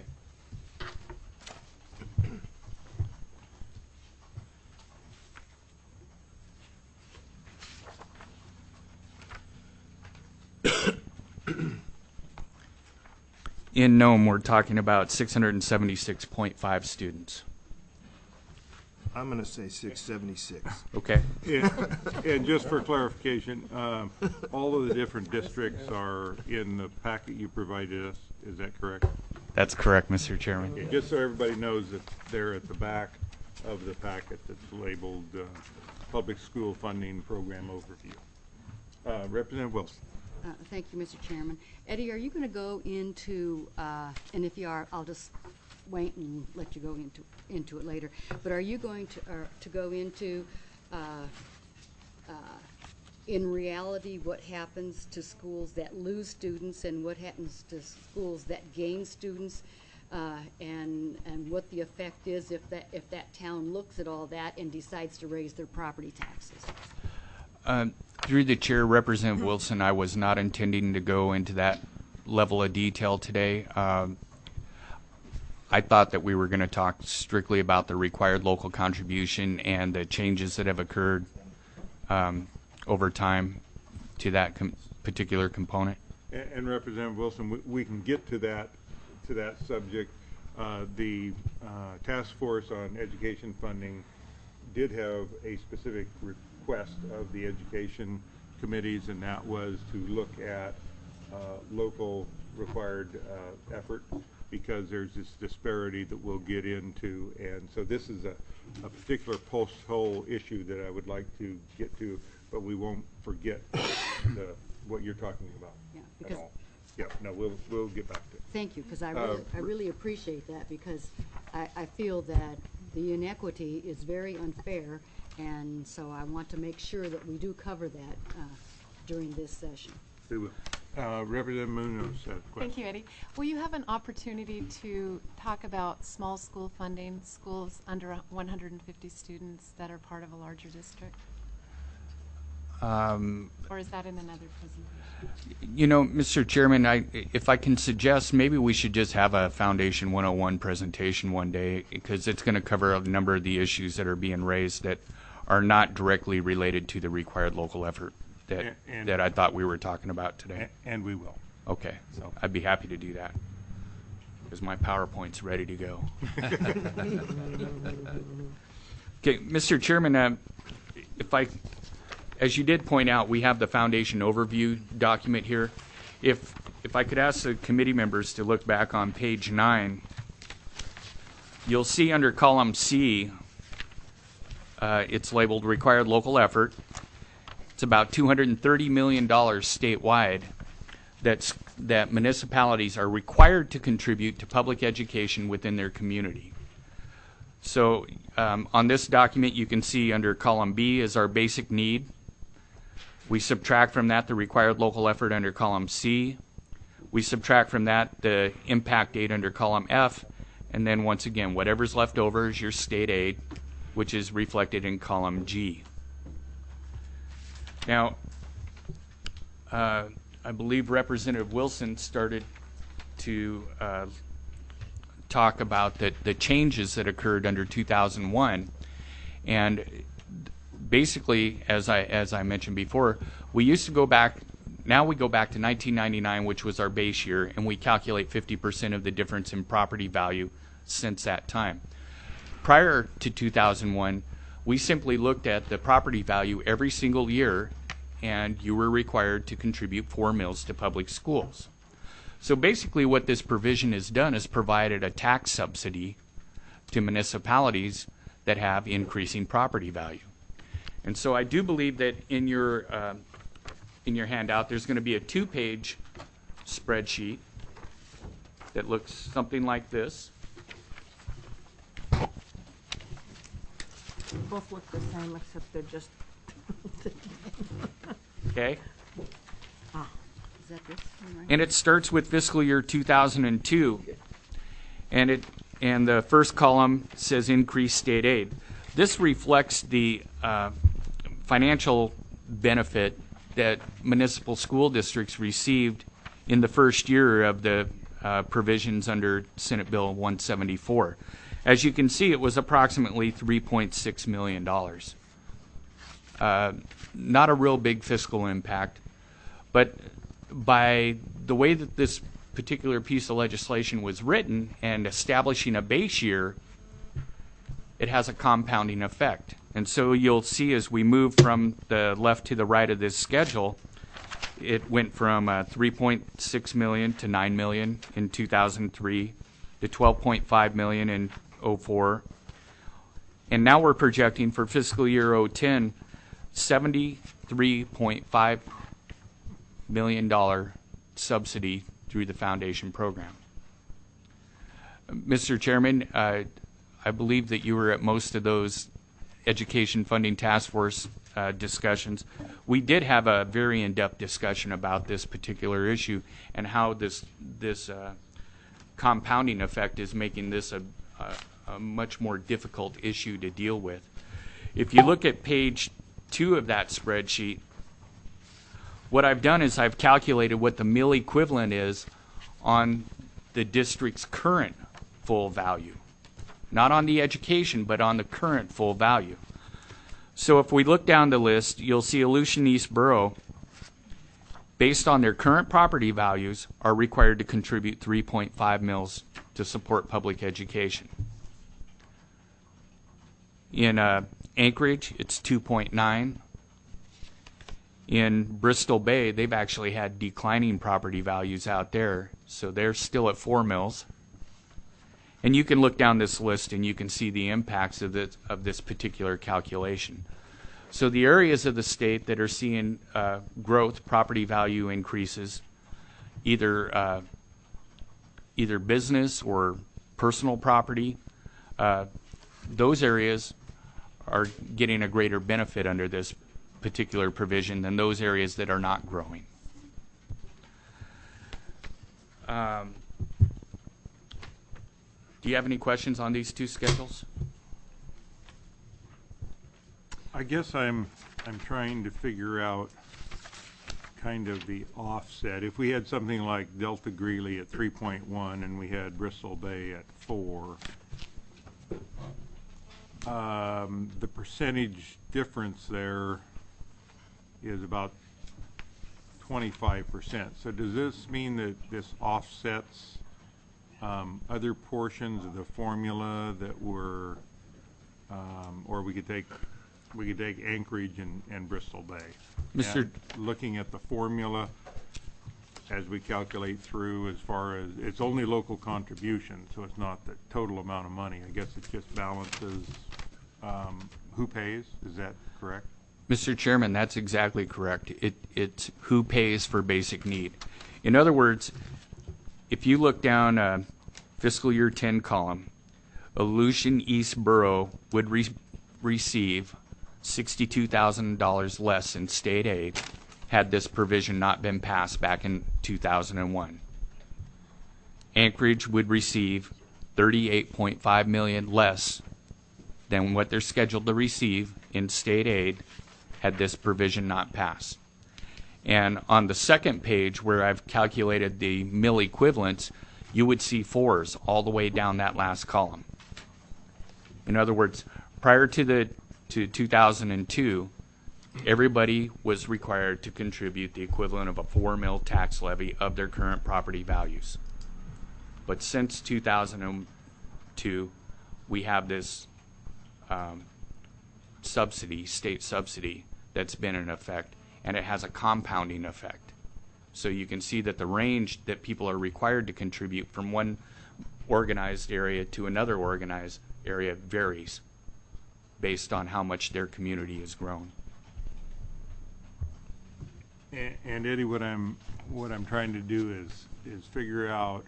In Nome, we're talking about six hundred seventy-six point five students. I'm going to say six seventy-six. Okay. And, and just for clarification, um, all of the different districts are in the packet you provided us. Is that correct? That's correct, Mister Chairman. Okay, just so everybody knows that they're at the back of the packet that's labeled uh, Public School Funding Program Overview. Uh, Representative Wilson. Uh, thank you, Mister Chairman. Eddie, are you going to go into, uh, and if you are, I'll just wait and let you go into into it later. But are you going to uh, to go into, uh, uh, in reality, what happens to schools that lose students and what happens to schools that gain students, uh, and and what the effect is if that if that town looks at all that and decides to raise their property taxes? Um, through the chair, Representative Wilson, I was not intending to go into that level of detail today. Um, I thought that we were going to talk strictly about the required local contribution and the changes that have occurred um, over time to that com particular component. And, and Representative Wilson, we, we can get to that to that subject. Uh, the uh, task force on education funding did have a specific request of the education committees, and that was to look at uh, local required uh, effort, because there's this disparity that we'll get into. And so this is a, a particular post-hole issue that I would like to get to, but we won't forget the, what you're talking about Yeah, at because all. Yeah, no, we'll, we'll get back to it. Thank you, because I Uh, really, I really appreciate that, because I, I feel that the inequity is very unfair, and so I want to make sure that we do cover that uh, during this session. We will. Uh, Representative Munoz has a question. Thank you, Eddie. Will you have an opportunity to talk about small school funding, schools under one hundred fifty students that are part of a larger district? Um, Or is that in another presentation? You know, Mister Chairman, I, if I can suggest, maybe we should just have a Foundation one oh one presentation one day, because it's going to cover a number of the issues that are being raised that are not directly related to the required local effort that And- and- that I thought we were talking about today. And, and we will. Okay, so I'd be happy to do that, because my PowerPoint's ready to go. Okay, Mister Chairman, uh, if I, as you did point out, we have the Foundation overview document here. If if I could ask the committee members to look back on page nine, you'll see under column C, uh, it's labeled required local effort. It's about two hundred thirty million dollars statewide that's, that municipalities are required to contribute to public education within their community. So um, on this document, you can see under column B is our basic need. We subtract from that the required local effort under column C. We subtract from that the impact aid under column F. And then once again, whatever's left over is your state aid, which is reflected in column G. Now, uh, I believe Representative Wilson started to uh, talk about the, the changes that occurred under two thousand one. And basically, as I, as I mentioned before, we used to go back, now we go back to nineteen ninety-nine, which was our base year, and we calculate fifty percent of the difference in property value since that time. Prior to two thousand one, we simply looked at the property value every single year and you were required to contribute four mills to public schools. So basically what this provision has done is provided a tax subsidy to municipalities that have increasing property value. And so I do believe that in your, uh, in your handout there's going to be a two-page spreadsheet that looks something like this. Both look the same, except they're just. Okay? Ah. Is that this one right And it starts with fiscal year two thousand two, and it and the first column says increased state aid. This reflects the uh, financial benefit that municipal school districts received in the first year of the uh, provisions under Senate Bill one seventy-four. As you can see, it was approximately three point six million dollars. Uh, not a real big fiscal impact, but by the way that this particular piece of legislation was written and establishing a base year, it has a compounding effect. And so you'll see as we move from the left to the right of this schedule, it went from uh, three point six million to nine million in two thousand three to twelve point five million in oh four. And now we're projecting for fiscal year oh ten, seventy-three point five million dollars subsidy through the foundation program. Mister Chairman, uh, I believe that you were at most of those Education Funding Task Force uh, discussions. We did have a very in-depth discussion about this particular issue and how this this uh, compounding effect is making this a, a, a much more difficult issue to deal with. If you look at page two of that spreadsheet, what I've done is I've calculated what the mill equivalent is on the district's current full value. Not on the education, but on the current full value. So if we look down the list, you'll see Aleutian East Borough, based on their current property values, are required to contribute three point five mils to support public education. In uh, Anchorage, it's two point nine. In Bristol Bay, they've actually had declining property values out there, so they're still at four mils. And you can look down this list and you can see the impacts of this, of this particular calculation. So the areas of the state that are seeing uh, growth, property value increases, either uh, either business or personal property, uh, those areas are getting a greater benefit under this particular provision than those areas that are not growing. Um, do you have any questions on these two schedules? I guess I'm I'm trying to figure out kind of the offset. If we had something like Delta Greeley at three point one and we had Bristol Bay at four, um, the percentage difference there is about twenty-five percent. So does this mean that this offsets um, other portions of the formula that were, um, or we could take we could take Anchorage and, and Bristol Bay? Mister And looking at the formula as we calculate through, as far as it's only local contribution, so it's not the total amount of money. I guess it just balances um, who pays. Is that correct? Mister Chairman, that's exactly correct. It, it's who pays for basic need. In other words, if you look down uh, fiscal year ten column, Aleutian East Borough would re receive sixty-two thousand dollars less in state aid had this provision not been passed back in two thousand one. Anchorage would receive thirty-eight point five million dollars less than what they're scheduled to receive in state aid had this provision not passed. And on the second page where I've calculated the mill equivalents, you would see fours all the way down that last column. In other words, prior to the to two thousand two, everybody was required to contribute the equivalent of a four mil tax levy of their current property values. But since two thousand two, we have this um, subsidy, state subsidy, that's been in effect, and it has a compounding effect. So you can see that the range that people are required to contribute from one organized area to another organized area varies based on how much their community has grown. And, and Eddie, what I'm what I'm trying to do is is figure out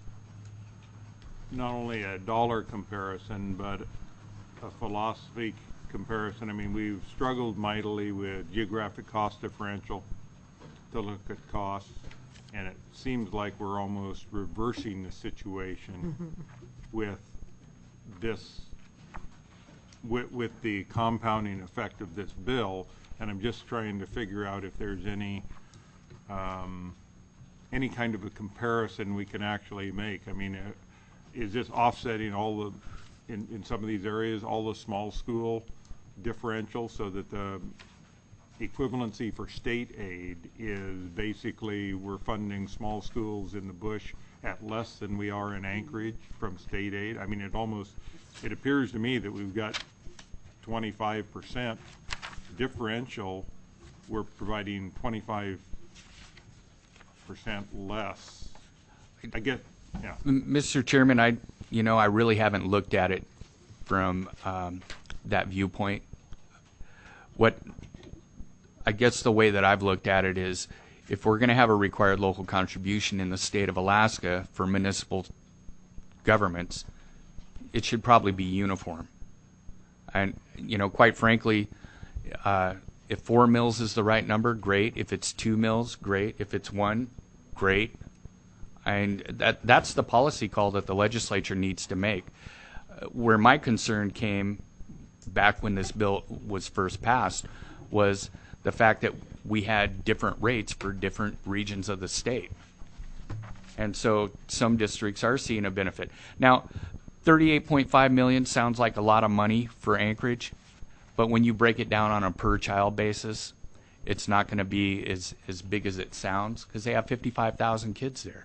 not only a dollar comparison, but a philosophy comparison. I mean, we've struggled mightily with geographic cost differential to look at costs, and it seems like we're almost reversing the situation Mm-hmm. with this, with, with the compounding effect of this bill. And I'm just trying to figure out if there's any um, any kind of a comparison we can actually make. I mean, uh, is this offsetting all the, in, in some of these areas, all the small school differential, so that the equivalency for state aid is basically we're funding small schools in the bush at less than we are in Anchorage from state aid? I mean, it almost, it appears to me that we've got twenty-five percent differential. We're providing twenty-five percent less. I get, yeah. M- Mister Chairman, I, you know, I really haven't looked at it from um, that viewpoint. What, I guess the way that I've looked at it is, if we're going to have a required local contribution in the state of Alaska for municipal governments, it should probably be uniform. And, you know, quite frankly, uh, if four mills is the right number, great. If it's two mills, great. If it's one, great. And that that's the policy call that the legislature needs to make. Uh, where my concern came back when this bill was first passed was the fact that we had different rates for different regions of the state. And so some districts are seeing a benefit. Now, thirty-eight point five million dollars sounds like a lot of money for Anchorage, but when you break it down on a per child basis, it's not going to be as, as big as it sounds, because they have fifty-five thousand kids there.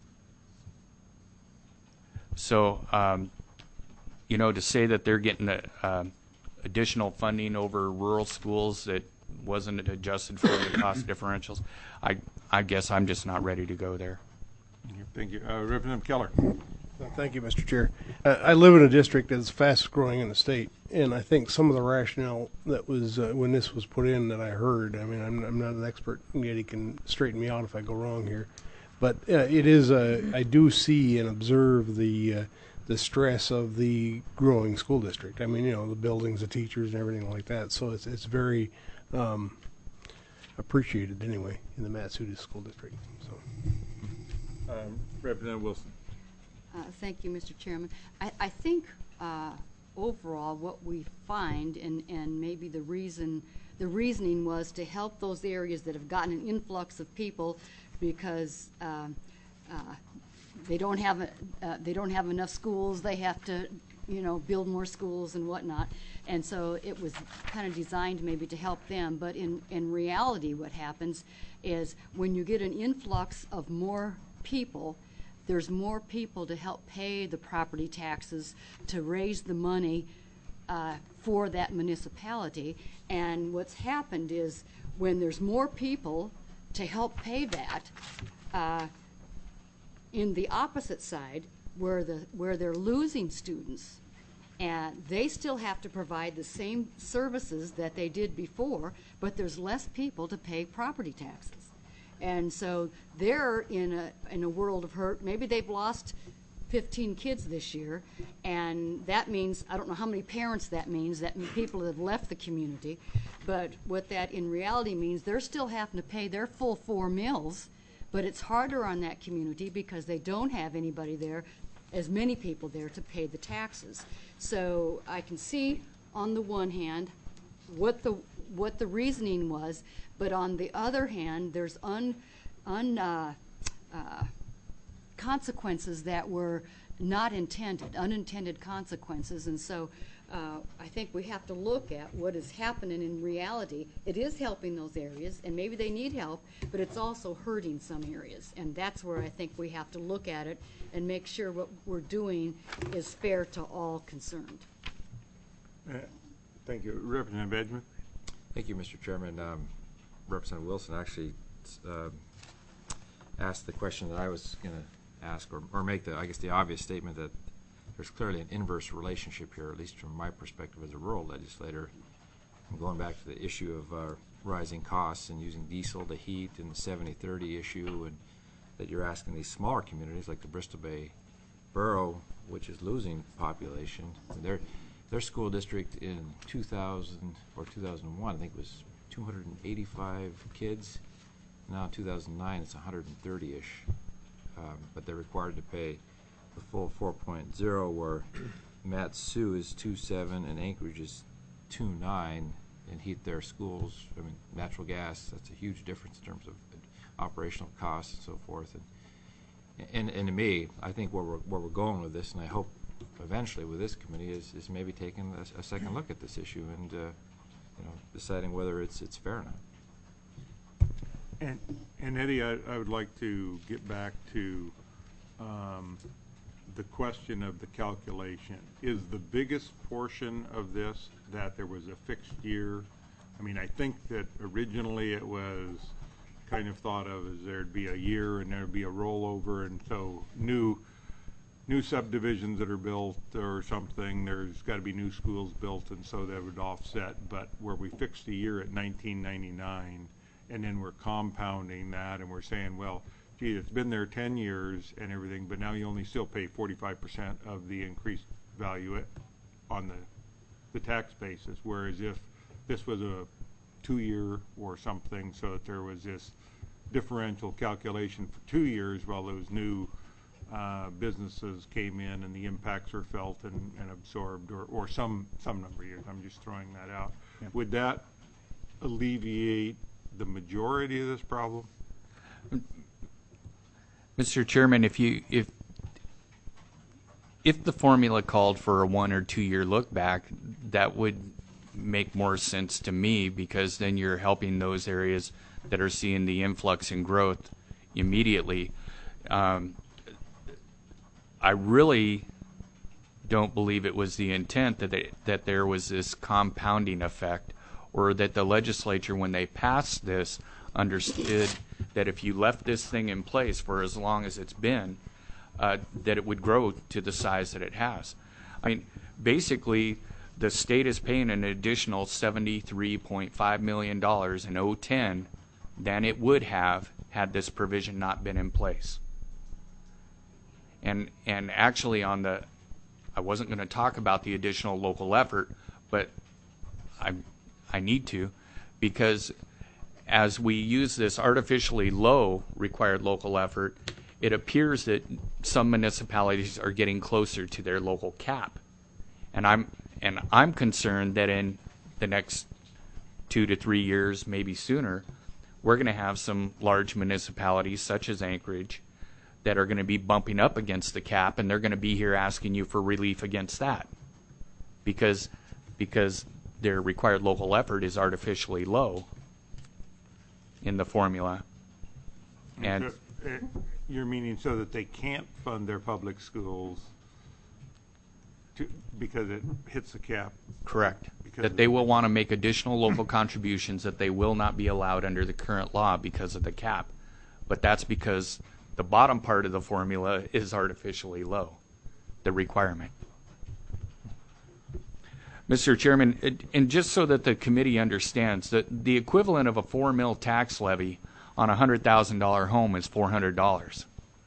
So, um, you know, to say that they're getting a, uh, additional funding over rural schools that wasn't adjusted for the cost differentials, I, I guess I'm just not ready to go there. Thank you. Uh, Representative Keller. Uh, Thank you, Mister Chair. Uh, I live in a district that's fastest growing in the state, and I think some of the rationale that was uh, when this was put in that I heard, I mean, I'm, I'm not an expert, yet he can straighten me out if I go wrong here, but uh, it is, uh, I do see and observe the uh, the stress of the growing school district. I mean, you know, the buildings, the teachers, and everything like that. So it's it's very um, appreciated anyway in the Matsuda School District. So, um, Representative Wilson. Uh, thank you, Mister Chairman. I, I think uh, overall what we find, and, and maybe the reason, the reasoning was to help those areas that have gotten an influx of people because um, uh, they don't have a, uh, they don't have enough schools. They have to, you know, build more schools and whatnot. And so it was kind of designed maybe to help them. But in, in reality, what happens is when you get an influx of more people, there's more people to help pay the property taxes, to raise the money uh, for that municipality. And what's happened is when there's more people to help pay that, uh, in the opposite side, where the where they're losing students, and they still have to provide the same services that they did before, but there's less people to pay property taxes. And so they're in a in a world of hurt. Maybe they've lost fifteen kids this year, and that means, I don't know how many parents that means, that means people that have left the community, but what that in reality means, they're still having to pay their full four mills, but it's harder on that community because they don't have anybody there, as many people there to pay the taxes. So I can see on the one hand what the what the reasoning was, but on the other hand, there's un, un uh, uh, consequences that were not intended, unintended consequences, and so uh, I think we have to look at what is happening in reality. It is helping those areas, and maybe they need help, but it's also hurting some areas, and that's where I think we have to look at it and make sure what we're doing is fair to all concerned. Uh, thank you. Representative Edgman. Thank you, Mister Chairman. Um, Representative Wilson actually uh, asked the question that I was going to ask, or, or make the, I guess, the obvious statement that there's clearly an inverse relationship here, at least from my perspective as a rural legislator. I'm going back to the issue of uh, rising costs and using diesel to heat, and the seventy thirty issue, and that you're asking these smaller communities like the Bristol Bay Borough, which is losing population. Their their school district in two thousand or two thousand one, I think, was two hundred eighty-five kids. Now in two thousand nine, it's one hundred thirty-ish, um, but they're required to pay the full four point oh, where Mat-Su is two point seven and Anchorage is two point nine, and heat their schools. I mean, natural gas, that's a huge difference in terms of operational costs and so forth. And, and, and to me, I think where we're, where we're going with this, and I hope eventually with this committee, is, is maybe taking a, a second look at this issue and uh, you know, deciding whether it's, it's fair or not. And, and Eddie, I, I would like to get back to um, the question of the calculation. Is the biggest portion of this that there was a fixed year? I mean, I think that originally it was kind of thought of as there'd be a year and there'd be a rollover, and so new new subdivisions that are built or something, there's got to be new schools built, and so that would offset. But where we fixed the year at nineteen ninety-nine, and then we're compounding that, and we're saying, well, gee, it's been there ten years and everything, but now you only still pay forty-five percent of the increased value it, on the the tax basis, whereas if this was a two-year or something, so that there was this differential calculation for two years while those new uh, businesses came in and the impacts were felt and, and absorbed, or, or some some number of years. I'm just throwing that out. Yeah. Would that alleviate the majority of this problem? Mister Chairman, if you if if the formula called for a one or two year look back, that would make more sense to me, because then you're helping those areas that are seeing the influx in growth immediately. Um, I really don't believe it was the intent that they, that there was this compounding effect, or that the legislature, when they passed this, understood that if you left this thing in place for as long as it's been, uh, that it would grow to the size that it has. I mean, basically, the state is paying an additional seventy-three point five million dollars in oh ten than it would have had this provision not been in place. And and actually on the, I wasn't going to talk about the additional local effort, but I I need to, because as we use this artificially low required local effort, it appears that some municipalities are getting closer to their local cap. And I'm and I'm concerned that in the next two to three years, maybe sooner, we're going to have some large municipalities such as Anchorage that are going to be bumping up against the cap, and they're going to be here asking you for relief against that, because because their required local effort is artificially low in the formula. And so, uh, you're meaning so that they can't fund their public schools to, because it hits the cap? Correct. That they will want to make additional local contributions that they will not be allowed under the current law because of the cap. But that's because the bottom part of the formula is artificially low, the requirement. Mister Chairman, it, and just so that the committee understands, that the equivalent of a four mil tax levy on a one hundred thousand dollar home is four hundred dollars.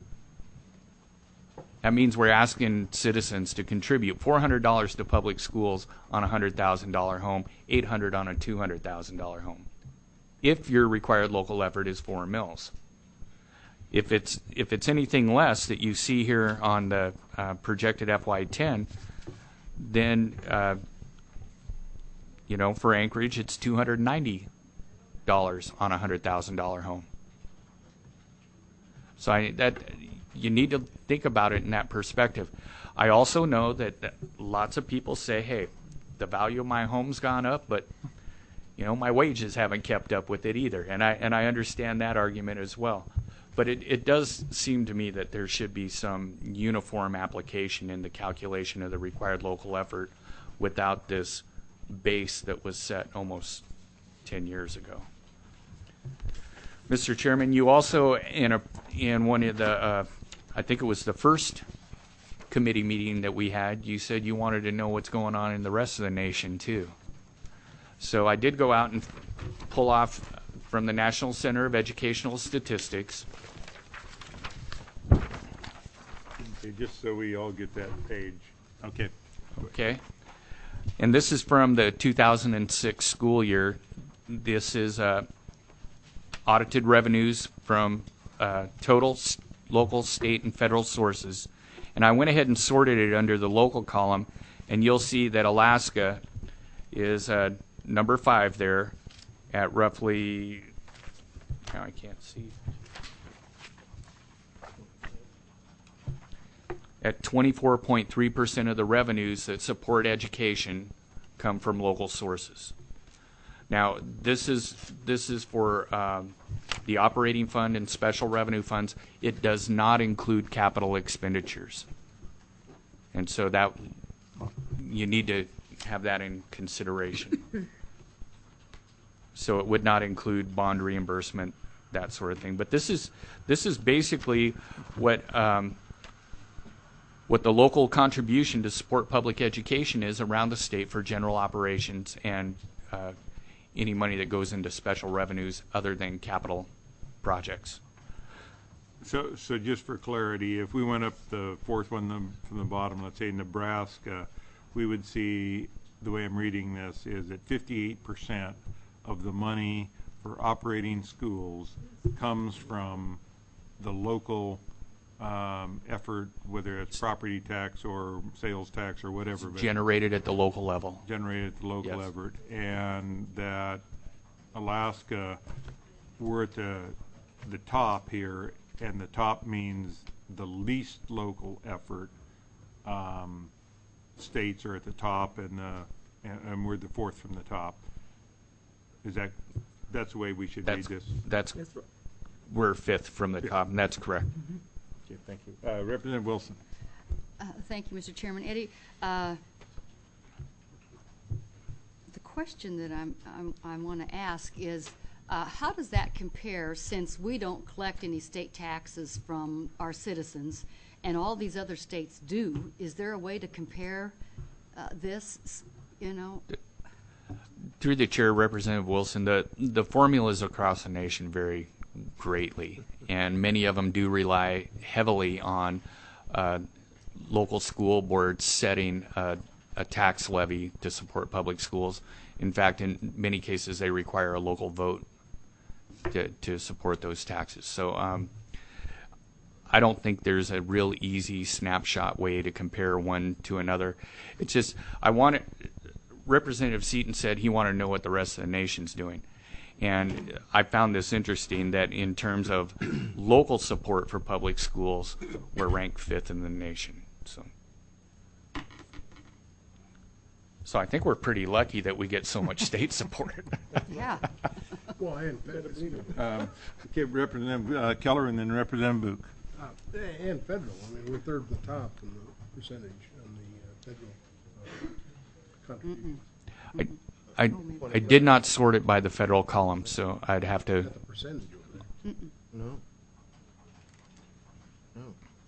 That means we're asking citizens to contribute four hundred dollars to public schools on a one hundred thousand dollar home, eight hundred dollars on a two hundred thousand dollar home, if your required local effort is four mils. If it's if it's anything less that you see here on the uh, projected F Y ten, then uh, you know, for Anchorage, it's two hundred ninety dollars on a one hundred thousand dollar home. So I, that you need to think about it in that perspective. I also know that, that lots of people say, hey, the value of my home's gone up, but you know, my wages haven't kept up with it either. And I and I understand that argument as well. But it, it does seem to me that there should be some uniform application in the calculation of the required local effort without this base that was set almost ten years ago. Mister Chairman, you also, in a, in one of the, uh, I think it was the first committee meeting that we had, you said you wanted to know what's going on in the rest of the nation too. So I did go out and pull off from the National Center of Educational Statistics. Okay, just so we all get that page. Okay. Okay. And this is from the two thousand six school year. This is uh, audited revenues from uh, total s- local, state, and federal sources. And I went ahead and sorted it under the local column, and you'll see that Alaska is uh, number five there at roughly, now I can't see, at twenty-four point three percent of the revenues that support education come from local sources. Now, this is this is for um, the operating fund and special revenue funds. It does not include capital expenditures, and so that you need to have that in consideration. So it would not include bond reimbursement, that sort of thing. But this is this is basically what um, what the local contribution to support public education is around the state for general operations and uh, any money that goes into special revenues other than capital projects. So, so just for clarity, if we went up the fourth one the, from the bottom, let's say Nebraska, we would see, the way I'm reading this, is that fifty-eight percent of the money for operating schools comes from the local um, effort, whether it's property tax or sales tax or whatever. but Generated at the local level. Generated at the local Yes. effort. And that Alaska, we're at the, the top here, and the top means the least local effort. Um, states are at the top, and, uh, and, and we're the fourth from the top. Is that, that's the way we should read That's, this? that's, we're fifth from the top, and that's correct. Okay, thank you. Uh, Representative Wilson. Uh, Thank you, Mister Chairman. Eddie, uh, the question that I'm, I'm, I want to ask is, uh, how does that compare, since we don't collect any state taxes from our citizens, and all these other states do? Is there a way to compare uh, this, s- you know? Through the chair, Representative Wilson, the, the formulas across the nation vary greatly, and many of them do rely heavily on uh, local school boards setting uh, a tax levy to support public schools. In fact, in many cases, they require a local vote to, to support those taxes. So um, I don't think there's a real easy snapshot way to compare one to another. It's just, I want it, Representative Seaton said he wanted to know what the rest of the nation's doing. And I found this interesting that in terms of local support for public schools, we're ranked fifth in the nation. So, so I think we're pretty lucky that we get so much state support. Yeah. Well, and federal. Um, okay, Representative uh, Keller, and then Representative Book. Uh, and federal. I mean, we're third at the top in the percentage on the uh, federal uh, contribution. I, I, I did not sort it by the federal column, so I'd have to. The percentage over there. No. No.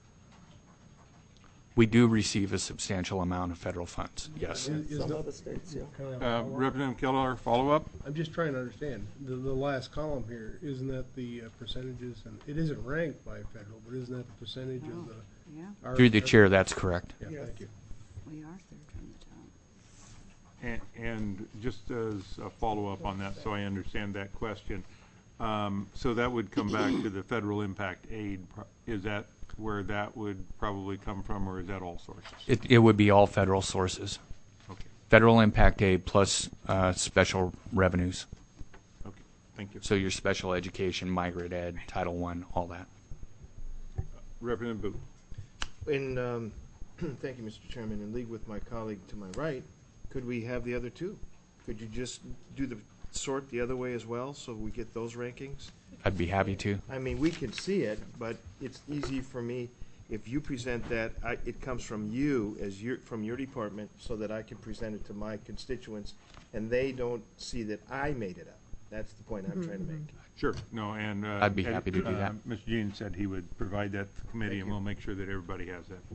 We do receive a substantial amount of federal funds. Yes. Is- is Some the- other states, yeah. Can I have a Uh, follow-up? Representative Keller, follow up? I'm just trying to understand, the, the last column here, isn't that the uh, percentages, and it isn't ranked by federal, but isn't that the percentage of the? Yeah. our Through the federal- chair, that's correct. Yeah, thank you. We are third from the top. And, and just as a follow-up on that, so I understand that question, um, so that would come back to the federal impact aid. Pro- Is that where that would probably come from, or is that all sources? It, it would be all federal sources. Okay. Federal impact aid plus uh, special revenues. Okay, thank you. So your special education, migrant ed, Title One, all that. Representative Booth. In, um, thank you, Mister Chairman. In league with my colleague to my right, could we have the other two? Could you just do the sort the other way as well, so we get those rankings? I'd be happy to. I mean, we can see it, but it's easy for me, if you present that, I, it comes from you, as your, from your department, so that I can present it to my constituents, and they don't see that I made it up. That's the point I'm trying to make. Sure, no, and. uh, I'd be Ed- happy to do uh, that. Mister Jean said he would provide that to the committee, and we'll make sure that everybody has that.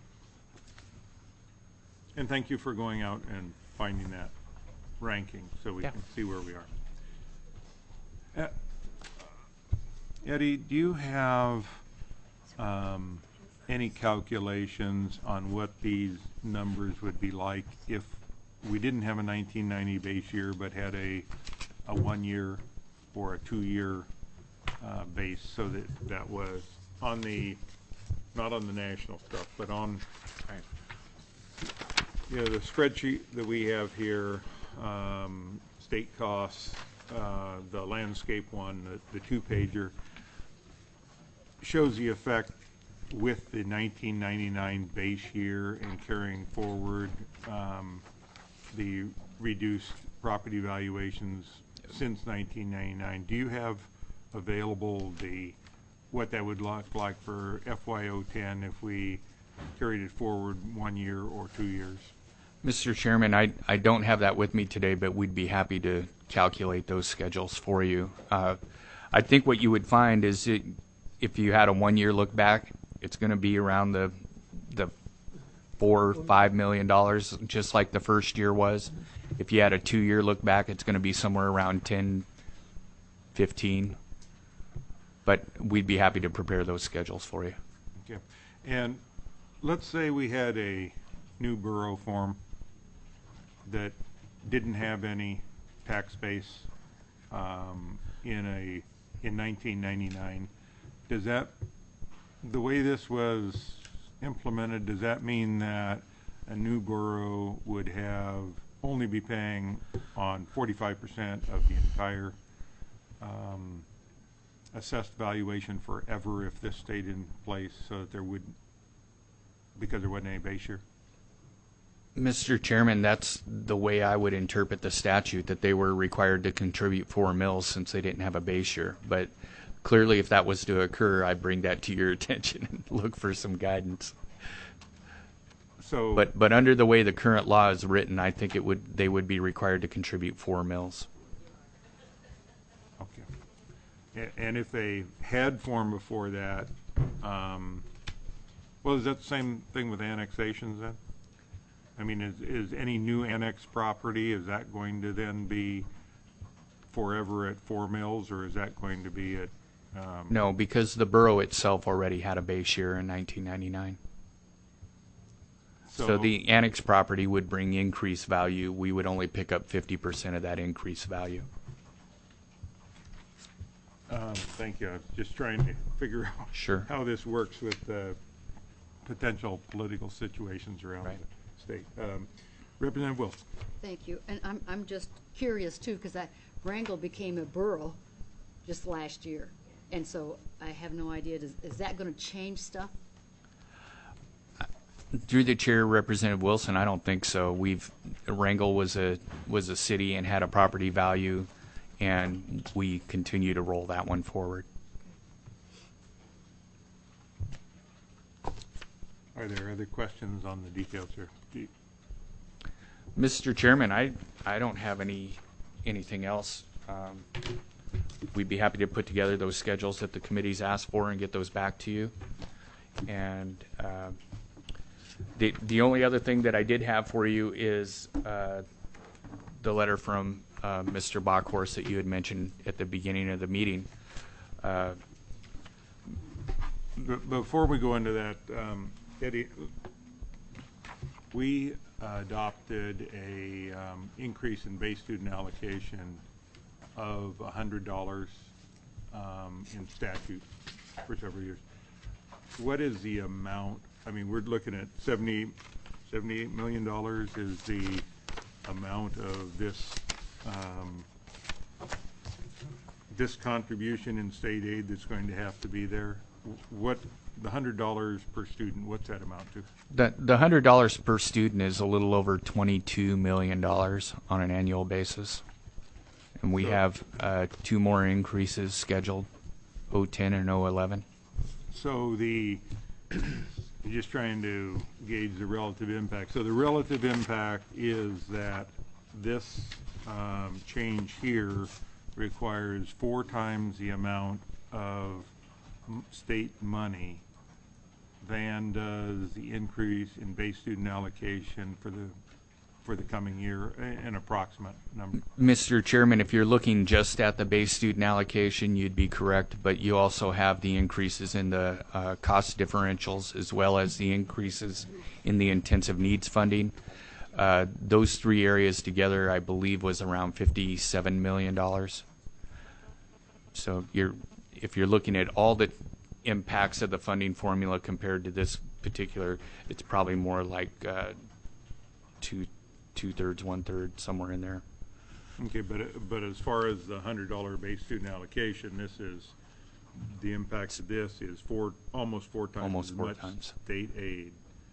And thank you for going out and finding that ranking, so we Yeah. can see where we are. Uh, Eddie, do you have um, any calculations on what these numbers would be like if we didn't have a nineteen ninety base year, but had a, a one-year or a two-year uh, base, so that that was on the, not on the national stuff, but on, you know, the spreadsheet that we have here, um, state costs, uh, the landscape one, the, the two-pager, shows the effect with the nineteen ninety-nine base year and carrying forward um, the reduced property valuations since nineteen ninety-nine. Do you have available the, what that would look like for F Y O ten if we carried it forward one year or two years? Mister Chairman, I, I don't have that with me today, but we'd be happy to calculate those schedules for you. Uh, I think what you would find is it, if you had a one-year look back, it's going to be around the the four or five million dollars, just like the first year was. If you had a two-year look back, it's going to be somewhere around ten, fifteen. But we'd be happy to prepare those schedules for you. Okay. And let's say we had a new borough form that didn't have any tax base um, in a in nineteen ninety-nine. Does that, the way this was implemented, does that mean that a new borough would have only be paying on forty-five percent of the entire um, assessed valuation forever if this stayed in place, so that there would, because there wasn't any base year? Mister Chairman, that's the way I would interpret the statute, that they were required to contribute four mills since they didn't have a base year. But clearly, if that was to occur, I bring that to your attention and look for some guidance. So, but but under the way the current law is written, I think it would they would be required to contribute four mills. Okay. A- And if they had formed before that, um, well, is that the same thing with annexations then? I mean, is, is any new annex property, is that going to then be forever at four mills, or is that going to be at? Um, No, because the borough itself already had a base year in nineteen ninety-nine. So, So- the annex property would bring increased value. We would only pick up fifty percent of that increased value. Um, thank you. I was just trying to figure out Sure. how this works with uh, potential political situations around the state. Um, Representative Wilson. Thank you. And I'm, I'm just curious too, because that Wrangell became a borough just last year. And so I have no idea, does, is that going to change stuff? Through the chair, Representative Wilson, I don't think so. We've Wrangell was a was a city and had a property value, and we continue to roll that one forward. Are there other questions on the details here? Do you- Mister Chairman, I I don't have any anything else. Um, we'd be happy to put together those schedules that the committee's asked for and get those back to you. And uh, the the only other thing that I did have for you is uh, the letter from uh, Mister Bockhorst that you had mentioned at the beginning of the meeting. Uh, Be- Before we go into that, um, Eddie, we uh, adopted a um, increase in base student allocation of one hundred dollars um, in statute for several years. What is the amount? I mean, we're looking at seventy, seventy-eight million dollars is the amount of this um, this contribution in state aid that's going to have to be there. What, the one hundred dollars per student, what's that amount to? The the hundred dollars per student is a little over twenty-two million dollars on an annual basis, and we So- have uh, two more increases scheduled, O ten and O eleven. So the, you're just trying to gauge the relative impact. So the relative impact is that this um, change here requires four times the amount of m- state money than does the increase in base student allocation for the for the coming year, a- an approximate number. Mister Chairman, if you're looking just at the base student allocation, you'd be correct, but you also have the increases in the uh, cost differentials as well as the increases in the intensive needs funding. Uh, those three areas together, I believe, was around fifty-seven million dollars. So you're, if you're looking at all the impacts of the funding formula compared to this particular, it's probably more like uh, two, two-thirds, one-third, somewhere in there. Okay, but uh, but as far as the hundred dollar base student allocation, this is the impact of this is four almost four times Almost as four much times. state aid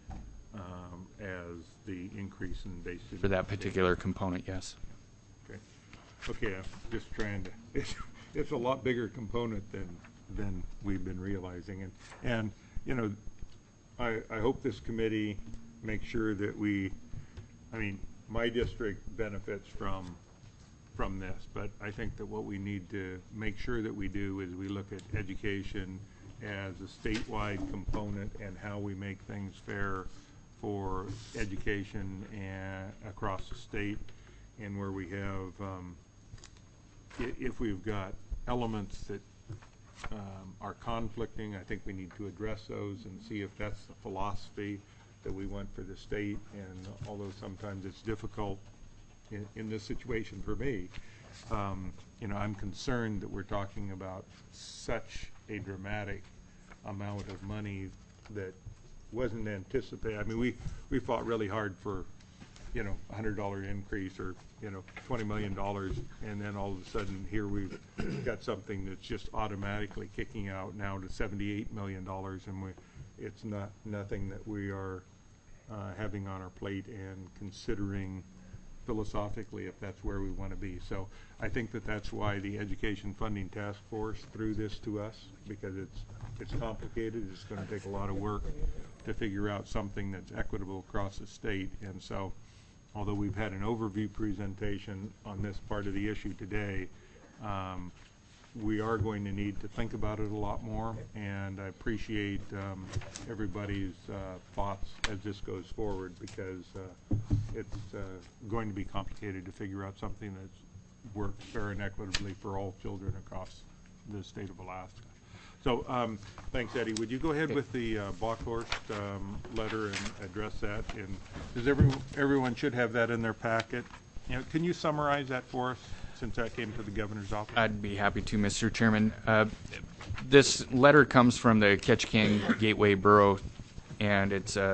um, as the increase in base student For that allocation. particular component, yes. Okay, okay, I'm just trying to. It's, it's a lot bigger component than than we've been realizing, and and you know, I I hope this committee makes sure that we, I mean, my district benefits from from this, but I think that what we need to make sure that we do is we look at education as a statewide component and how we make things fair for education and across the state, and where we have, um, i- if we've got elements that um, are conflicting, I think we need to address those and see if that's the philosophy that we want for the state. And although sometimes it's difficult in, in this situation for me, um, you know, I'm concerned that we're talking about such a dramatic amount of money that wasn't anticipated. I mean, we, we fought really hard for, you know, a hundred dollar increase or, you know, twenty million dollars, and then all of a sudden here we've got something that's just automatically kicking out now to seventy-eight million dollars, and we, it's not, nothing that we are uh, having on our plate and considering philosophically if that's where we want to be. So I think that that's why the Education Funding Task Force threw this to us, because it's it's complicated. It's going to take a lot of work to figure out something that's equitable across the state. And so although we've had an overview presentation on this part of the issue today, um, we are going to need to think about it a lot more, and I appreciate um, everybody's uh, thoughts as this goes forward, because uh, it's uh, going to be complicated to figure out something that works fair and equitably for all children across the state of Alaska. So um, thanks, Eddie. Would you go ahead with the uh, Bockhorst um, letter and address that? And does every, everyone should have that in their packet? You know, can you summarize that for us, since that came to the governor's office? I'd be happy to, Mister Chairman. Uh, this letter comes from the Ketchikan Gateway Borough, and it's uh,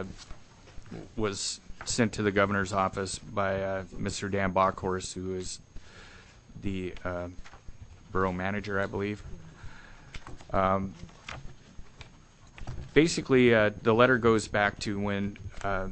was sent to the governor's office by uh, Mister Dan Bockhorst, who is the uh, borough manager, I believe. Um, basically, uh, the letter goes back to when uh,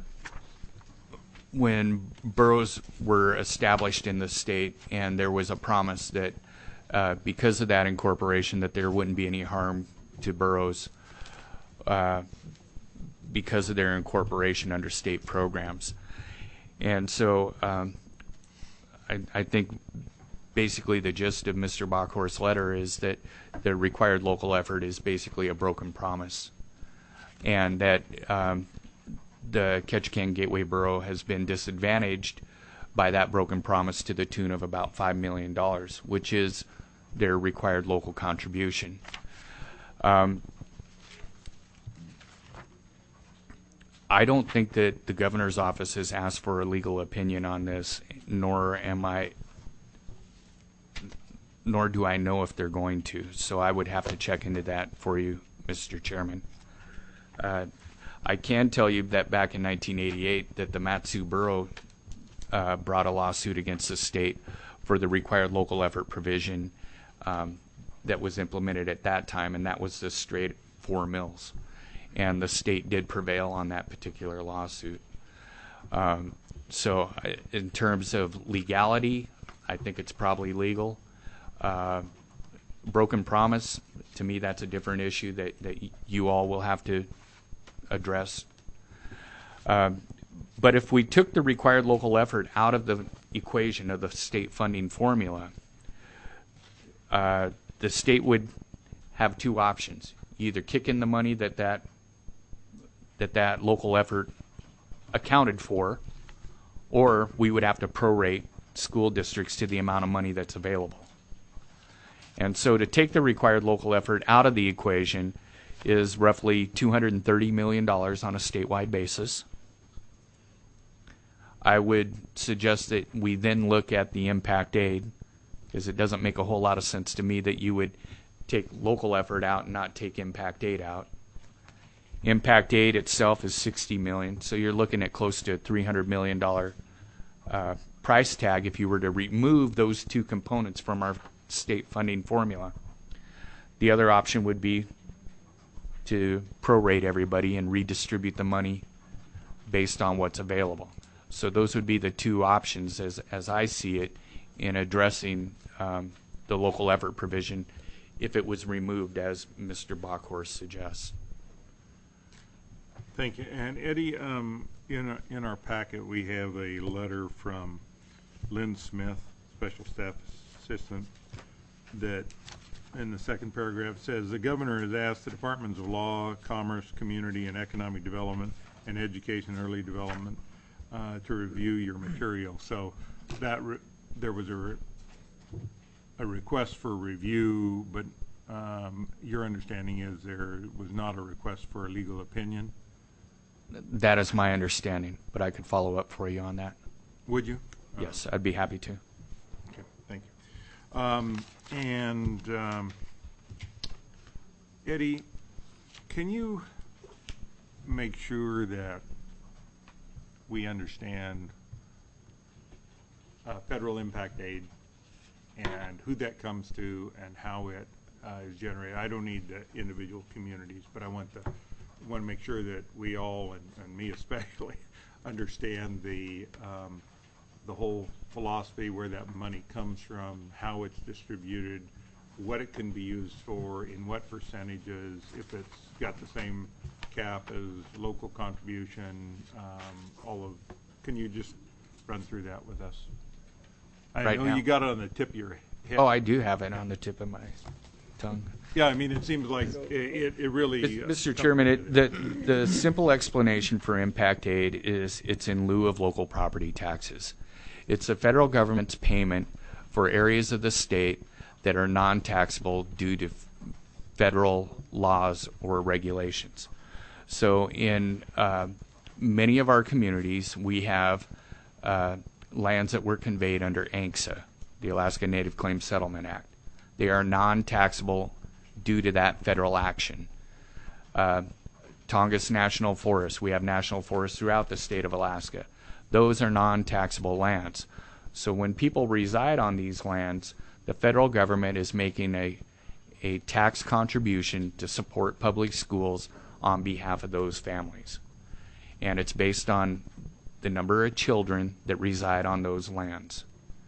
when boroughs were established in the state, and there was a promise that uh, because of that incorporation that there wouldn't be any harm to boroughs uh, because of their incorporation under state programs. And so um, I, I think basically the gist of Mister Bockhorst's letter is that the required local effort is basically a broken promise, and that um, the Ketchikan Gateway Borough has been disadvantaged by that broken promise to the tune of about five million dollars, which is their required local contribution. Um, I don't think that the governor's office has asked for a legal opinion on this, nor am I nor do I know if they're going to. So I would have to check into that for you, Mister Chairman. Uh, I can tell you that back in nineteen eighty-eight that the Mat-Su Borough uh, brought a lawsuit against the state for the required local effort provision um, that was implemented at that time, and that was the straight four mills. And the state did prevail on that particular lawsuit. Um, so I, in terms of legality, I think it's probably legal. Uh, broken promise, to me, that's a different issue that, that y- you all will have to address. Um, but if we took the required local effort out of the equation of the state funding formula, uh, the state would have two options: either kick in the money that that that that local effort accounted for, or we would have to prorate school districts to the amount of money that's available. And so to take the required local effort out of the equation is roughly two hundred thirty million dollars on a statewide basis. I would suggest that we then look at the impact aid, because it doesn't make a whole lot of sense to me that you would take local effort out and not take impact aid out. Impact aid itself is sixty million dollars, so you're looking at close to a three hundred million dollars uh, price tag if you were to remove those two components from our state funding formula. The other option would be to prorate everybody and redistribute the money based on what's available. So those would be the two options as, as I see it in addressing um, the local effort provision if it was removed as Mister Bockhorst suggests. Thank you. And Eddie, um, in, our, in our packet we have a letter from Lynn Smith, Special Staff Assistant, that in the second paragraph says, the governor has asked the Departments of Law, Commerce, Community and Economic Development, and Education and Early Development uh, to review your material. So that re there was a, re a request for review, but um, your understanding is there was not a request for a legal opinion? That is my understanding, but I could follow up for you on that. Would you? Yes, I'd be happy to. Okay, thank you. Um, and um, Eddie, can you make sure that we understand uh, federal impact aid and who that comes to and how it uh, is generated? I don't need the individual communities, but I want to want to make sure that we all, and, and me especially, understand the um, the whole philosophy, where that money comes from, how it's distributed, what it can be used for, in what percentages, if it's got the same cap as local contribution, um, all of, can you just run through that with us? I Right know now? you got it on the tip of your head. Oh, I do have it on the tip of my tongue. Yeah, I mean, it seems like it, it, it really. uh, Mister Chairman, it, the, the simple explanation for impact aid is it's in lieu of local property taxes. It's the federal government's payment for areas of the state that are non-taxable due to federal laws or regulations. So in uh, many of our communities, we have uh, lands that were conveyed under A N C S A, the Alaska Native Claims Settlement Act. They are non-taxable due to that federal action. Uh, Tongass National Forest, we have national forests throughout the state of Alaska. Those are non-taxable lands. So when people reside on these lands, the federal government is making a, a tax contribution to support public schools on behalf of those families. And it's based on the number of children that reside on those lands.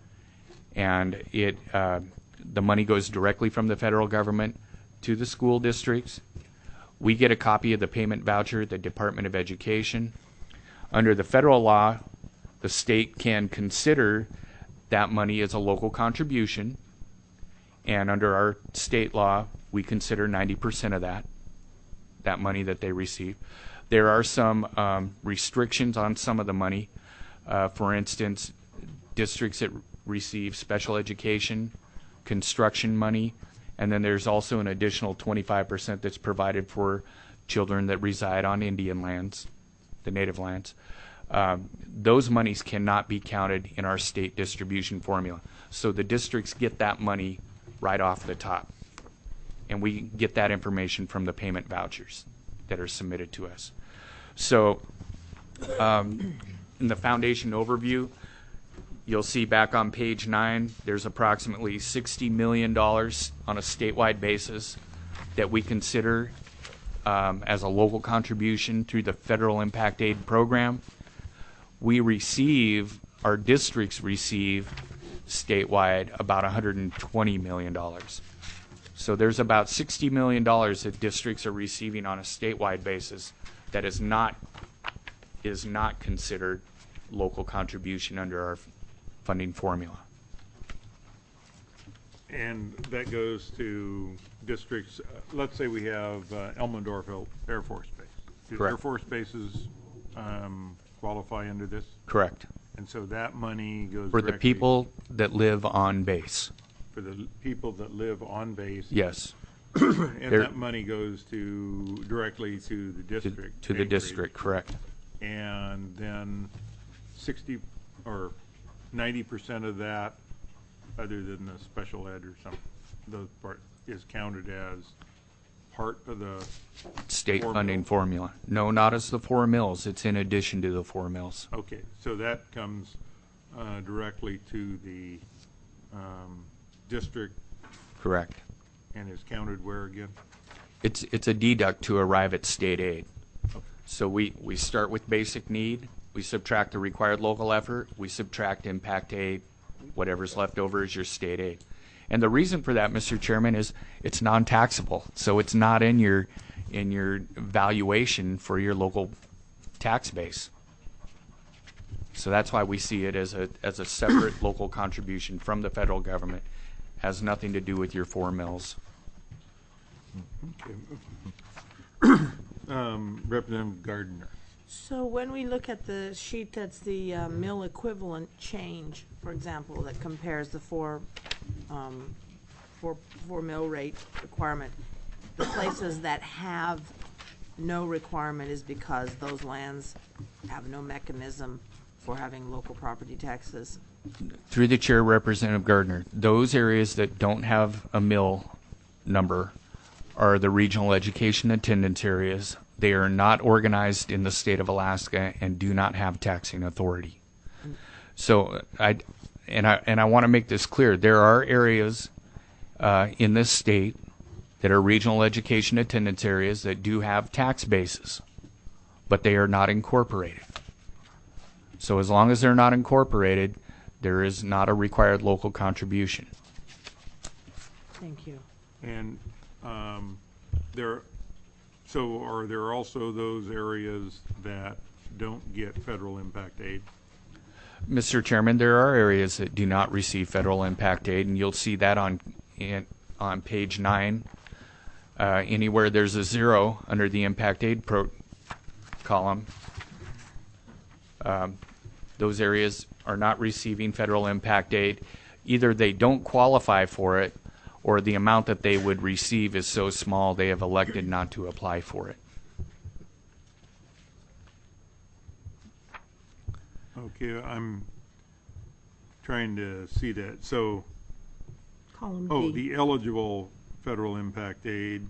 And it, uh, the money goes directly from the federal government to the school districts. We get a copy of the payment voucher at the Department of Education. Under the federal law, the state can consider that money as a local contribution, and under our state law, we consider ninety percent of that, that money that they receive. There are some um, restrictions on some of the money. Uh, for instance, districts that receive special education, construction money, and then there's also an additional twenty-five percent that's provided for children that reside on Indian lands, the native lands. Um, those monies cannot be counted in our state distribution formula. So the districts get that money right off the top. And we get that information from the payment vouchers that are submitted to us. So um, in the foundation overview, you'll see back on page nine, there's approximately sixty million dollars on a statewide basis that we consider um, as a local contribution through the federal impact aid program. We receive, our districts receive statewide about one hundred twenty million dollars. So there's about sixty million dollars that districts are receiving on a statewide basis that is not, is not considered local contribution under our funding formula. And that goes to districts, uh, let's say we have uh, Elmendorf Air Force Base. Do Correct. Air Force bases um, qualify under this? Correct. And so that money goes For the directly people that live on base. for the l- people that live on base? Yes. And There- that money goes to, directly to the district? To the Anchorage. district, correct. And then sixty or ninety percent of that, other than the special ed or something, those part is counted as part of the State four funding mills? formula. No, not as the four mills. It's in addition to the four mills. Okay, so that comes uh, directly to the um, district Correct. and is counted where again? It's, it's a deduct to arrive at state aid. So we, we start with basic need, we subtract the required local effort, we subtract impact aid, whatever's left over is your state aid. And the reason for that, Mister Chairman, is it's non-taxable. So it's not in your, in your valuation for your local tax base. So that's why we see it as a, as a separate local contribution from the federal government. Has nothing to do with your four mills. Okay. Um, Representative Gardner. So when we look at the sheet that's the uh, mill equivalent change, for example, that compares the four, um, four, four mill rate requirement, the places that have no requirement is because those lands have no mechanism for having local property taxes. Through the chair, Representative Gardner, those areas that don't have a mill number are the regional education attendance areas. They are not organized in the state of Alaska and do not have taxing authority. So I, and I, and I want to make this clear. There are areas uh, in this state that are regional education attendance areas that do have tax bases, but they are not incorporated. So as long as they're not incorporated, there is not a required local contribution. Thank you. And um, there, so are there also those areas that don't get federal impact aid? Mister Chairman, there are areas that do not receive federal impact aid, and you'll see that on in, on page nine. Uh, anywhere there's a zero under the impact aid pro column, um, those areas are not receiving federal impact aid. Either they don't qualify for it, or the amount that they would receive is so small they have elected not to apply for it. Okay, I'm trying to see that. So, Column oh, D. the eligible federal impact aid.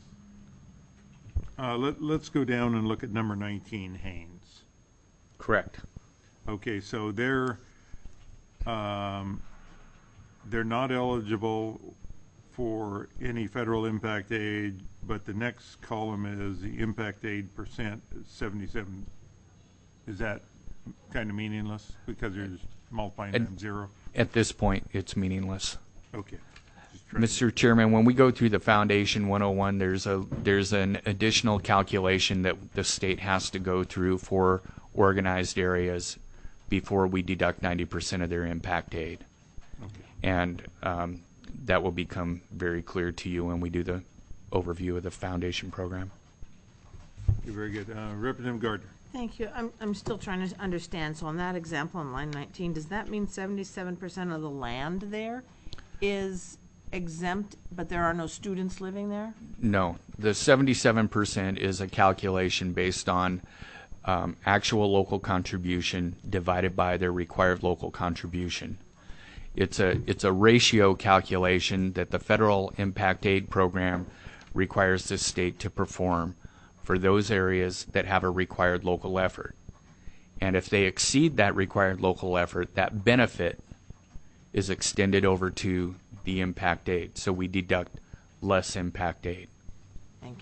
Uh, let, let's go down and look at number nineteen, Haynes. Correct. Okay, so they're um, they're not eligible for any federal impact aid, but the next column is the impact aid percent is seventy-seven. Is that kind of meaningless because there's multiplying At- times zero? At this point, it's meaningless. Okay. Mister Chairman, when we go through the Foundation one oh one, there's a there's an additional calculation that the state has to go through for organized areas before we deduct ninety percent of their impact aid. Okay. And um, that will become very clear to you when we do the overview of the Foundation program. Okay, very good. Uh, Representative Gardner. Thank you. I'm, I'm still trying to understand. So on that example on line nineteen, does that mean seventy-seven percent of the land there is exempt, but there are no students living there? No, the seventy-seven percent is a calculation based on um, actual local contribution divided by their required local contribution. It's a it's a ratio calculation that the federal impact aid program requires the state to perform for those areas that have a required local effort. And if they exceed that required local effort, that benefit is extended over to the impact aid. So we deduct less impact aid. Thank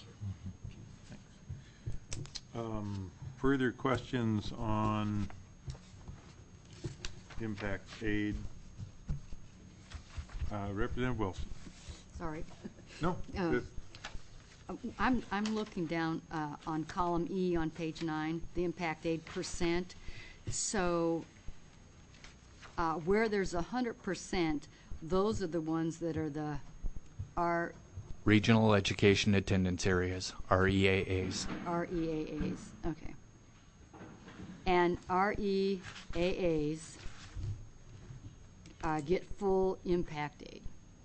you. Um, further questions on impact aid? Uh, Representative Wilson. Sorry. No. Uh, this- I'm, I'm looking down uh, on column E on page nine, the impact aid percent. So uh, where there's one hundred percent, those are the ones that are the R, Regional Education Attendance Areas, R E A As. R E A As, okay. And R E A As uh, get full impact aid.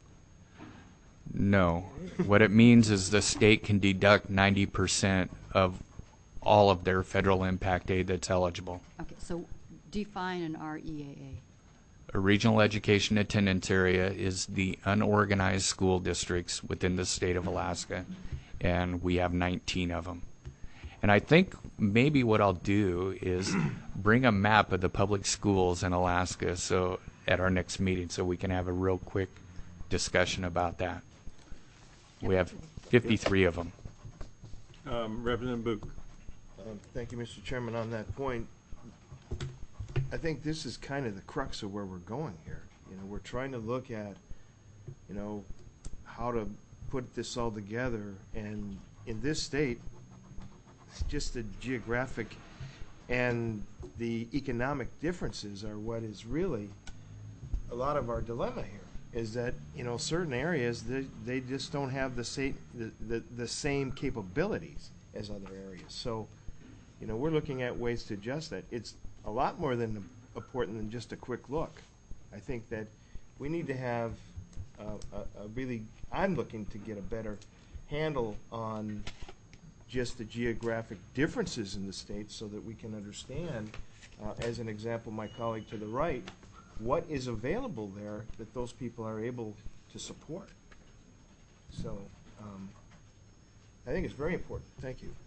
No. What it means is the state can deduct ninety percent of all of their federal impact aid that's eligible. Okay, so define an R E A A. A regional education attendance area is the unorganized school districts within the state of Alaska, and we have nineteen of them. And I think maybe what I'll do is bring a map of the public schools in Alaska so at our next meeting so we can have a real quick discussion about that. We have fifty-three of them. Um, Representative Book. Um, Thank you, Mister Chairman. On that point, I think this is kind of the crux of where we're going here. You know, we're trying to look at, you know, how to put this all together. And in this state, it's just the geographic and the economic differences are what is really a lot of our dilemma here. Is that, you know, certain areas, they, they just don't have the same, the, the, the same capabilities as other areas. So, you know, we're looking at ways to adjust that. It's a lot more than important than just a quick look. I think that we need to have uh, a, a really, I'm looking to get a better handle on just the geographic differences in the state so that we can understand, uh, as an example, my colleague to the right, what is available there that those people are able to support. So um, I think it's very important. Thank you.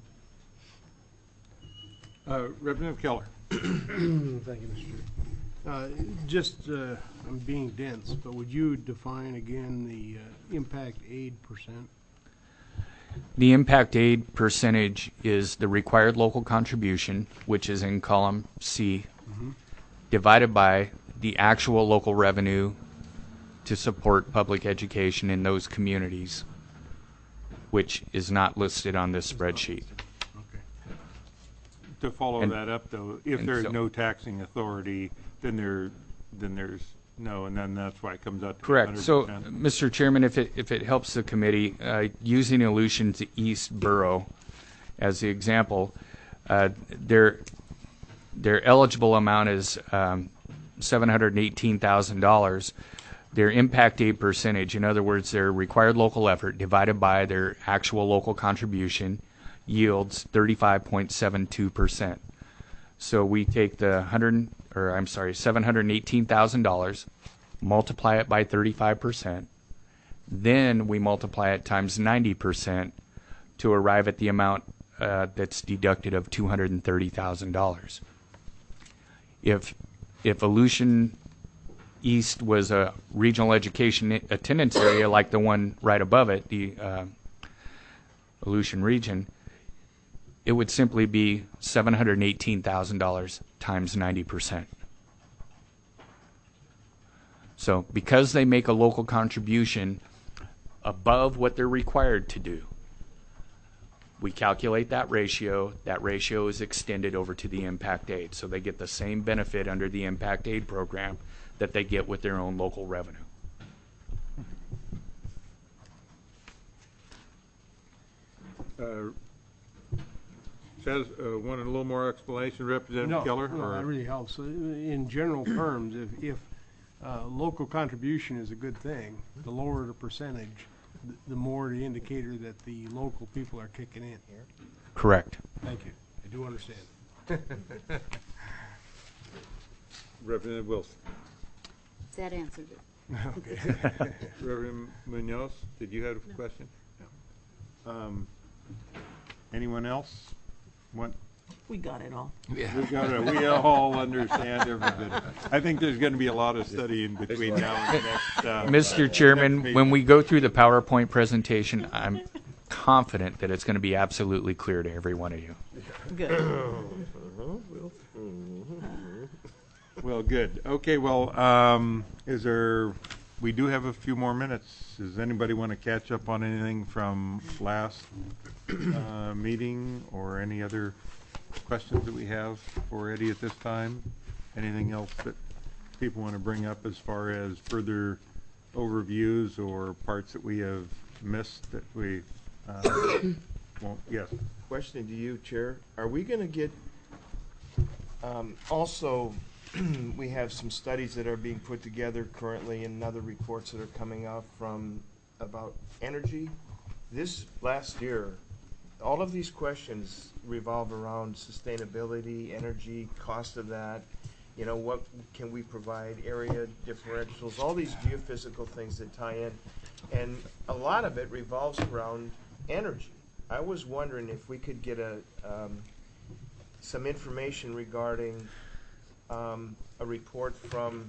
Uh, Representative Keller. Thank you, Mister Chair. Uh, just, uh, I'm being dense, but would you define again the uh, impact aid percent? The impact aid percentage is the required local contribution, which is in column C, mm-hmm. divided by the actual local revenue to support public education in those communities, which is not listed on this spreadsheet. To follow And- that up, though, if and there's so- no taxing authority, then there, then there's no, and then that's why it comes out to Correct. So, one hundred percent. Mister Chairman, if it, if it helps the committee, uh, using Aleutians East Borough as the example, uh, their, their eligible amount is um, seven hundred eighteen thousand dollars. Their impact aid percentage, in other words, their required local effort divided by their actual local contribution, yields thirty-five point seven two percent. So we take the one hundred, or I'm sorry, seven hundred eighteen thousand dollars, multiply it by thirty-five percent, then we multiply it times ninety percent to arrive at the amount uh, that's deducted of two hundred thirty thousand dollars. If if Aleutian East was a regional education attendance area like the one right above it, the uh, Aleutian region, it would simply be seven hundred eighteen thousand dollars times ninety percent. So because they make a local contribution above what they're required to do, we calculate that ratio. That ratio is extended over to the impact aid. So they get the same benefit under the impact aid program that they get with their own local revenue. Uh, Says, uh, wanted a little more explanation, Representative No, Keller? no, or- that really helps. Uh, In general terms, if, if uh, local contribution is a good thing, the lower the percentage, th- the more the indicator that the local people are kicking in. Correct. Thank you. I do understand. Representative Wilson. That answered it. Okay. Reverend Munoz, did you have a question? No. Um, anyone else? Want? We got it all. We got it. We all understand everything. I think there's going to be a lot of studying between now and the next. Uh, Mister Chairman, when we go through the PowerPoint presentation, I'm confident that it's going to be absolutely clear to every one of you. Good. Well, good. Okay, well, um, is there, we do have a few more minutes. Does anybody want to catch up on anything from last uh, meeting or any other questions that we have for Eddie at this time? Anything else that people want to bring up as far as further overviews or parts that we have missed that we uh, won't, yes. Question to you, Chair. Are we going to get, um, also, we have some studies that are being put together currently and other reports that are coming out from about energy. This last year, all of these questions revolve around sustainability, energy, cost of that, you know, what can we provide, area differentials, all these geophysical things that tie in. And a lot of it revolves around energy. I was wondering if we could get a um, some information regarding um, a report from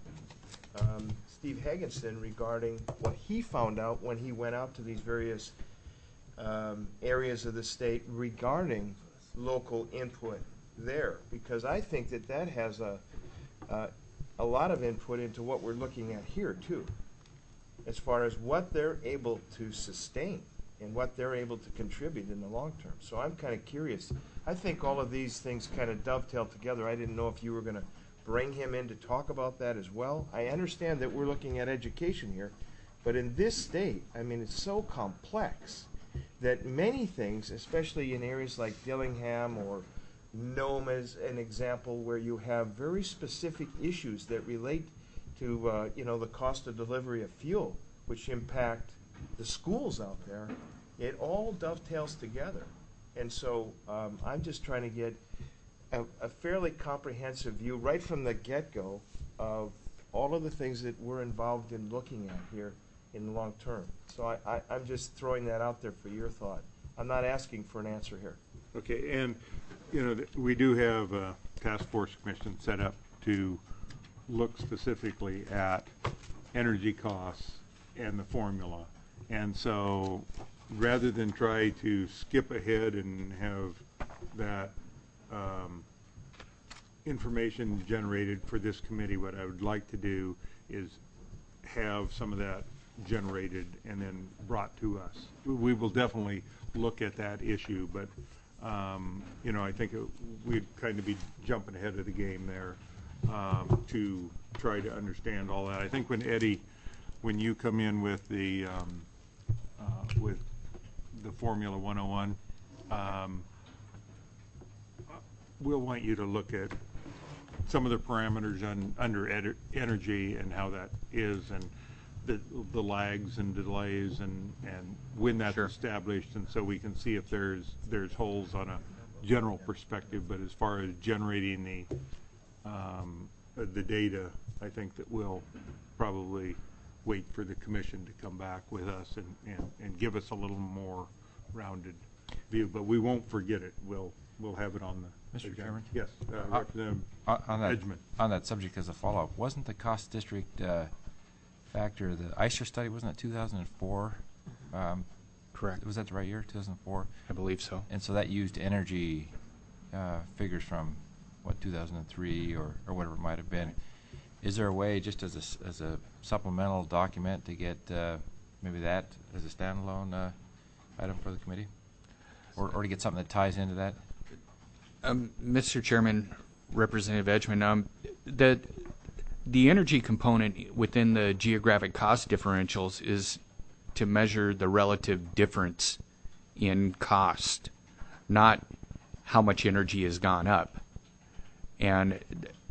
um, Steve Higginson regarding what he found out when he went out to these various um, areas of the state regarding local input there, because I think that that has a uh, a lot of input into what we're looking at here too, as far as what they're able to sustain and what they're able to contribute in the long term. So I'm kind of curious. I think all of these things kind of dovetail together. I didn't know if you were going to bring him in to talk about that as well. I understand that we're looking at education here, but in this state, I mean, it's so complex that many things, especially in areas like Dillingham or Nome as an example, where you have very specific issues that relate to uh, you know, the cost of delivery of fuel, which impact the schools out there, it all dovetails together. And so um, I'm just trying to get a, a fairly comprehensive view right from the get-go of all of the things that we're involved in looking at here in the long term. So I, I, I'm just throwing that out there for your thought. I'm not asking for an answer here. Okay, and you know, th- we do have a task force commission set up to look specifically at energy costs and the formula. And so rather than try to skip ahead and have that um, information generated for this committee, what I would like to do is have some of that generated and then brought to us. We will definitely look at that issue, but um, you know, I think it, we'd kind of be jumping ahead of the game there um, to try to understand all that. I think when Eddie, when you come in with the um, uh, with the Formula one oh one, um, we'll want you to look at some of the parameters on, under ed- energy and how that is, and the, the lags and delays, and, and when that's sure. established, and so we can see if there's there's holes on a general perspective. But as far as generating the um, uh, the data, I think that we'll probably wait for the commission to come back with us and, and, and give us a little more rounded view. But we won't forget it. We'll we'll have it on the Mister agenda. Chairman? Yes, uh, uh, Representative on, on that Edgman. On that subject, as a follow-up, wasn't the cost district uh, factor, the I C E R study, wasn't it two thousand four? Um, Correct. Was that the right year, two thousand four? I believe so. And so that used energy uh, figures from, what, two thousand three or, or whatever it might have been. Is there a way, just as a, s- as a supplemental document, to get uh, maybe that as a standalone uh, item for the committee? Or, or to get something that ties into that? Um, Mister Chairman, Representative Edgman, um, the the energy component within the geographic cost differentials is to measure the relative difference in cost, not how much energy has gone up. And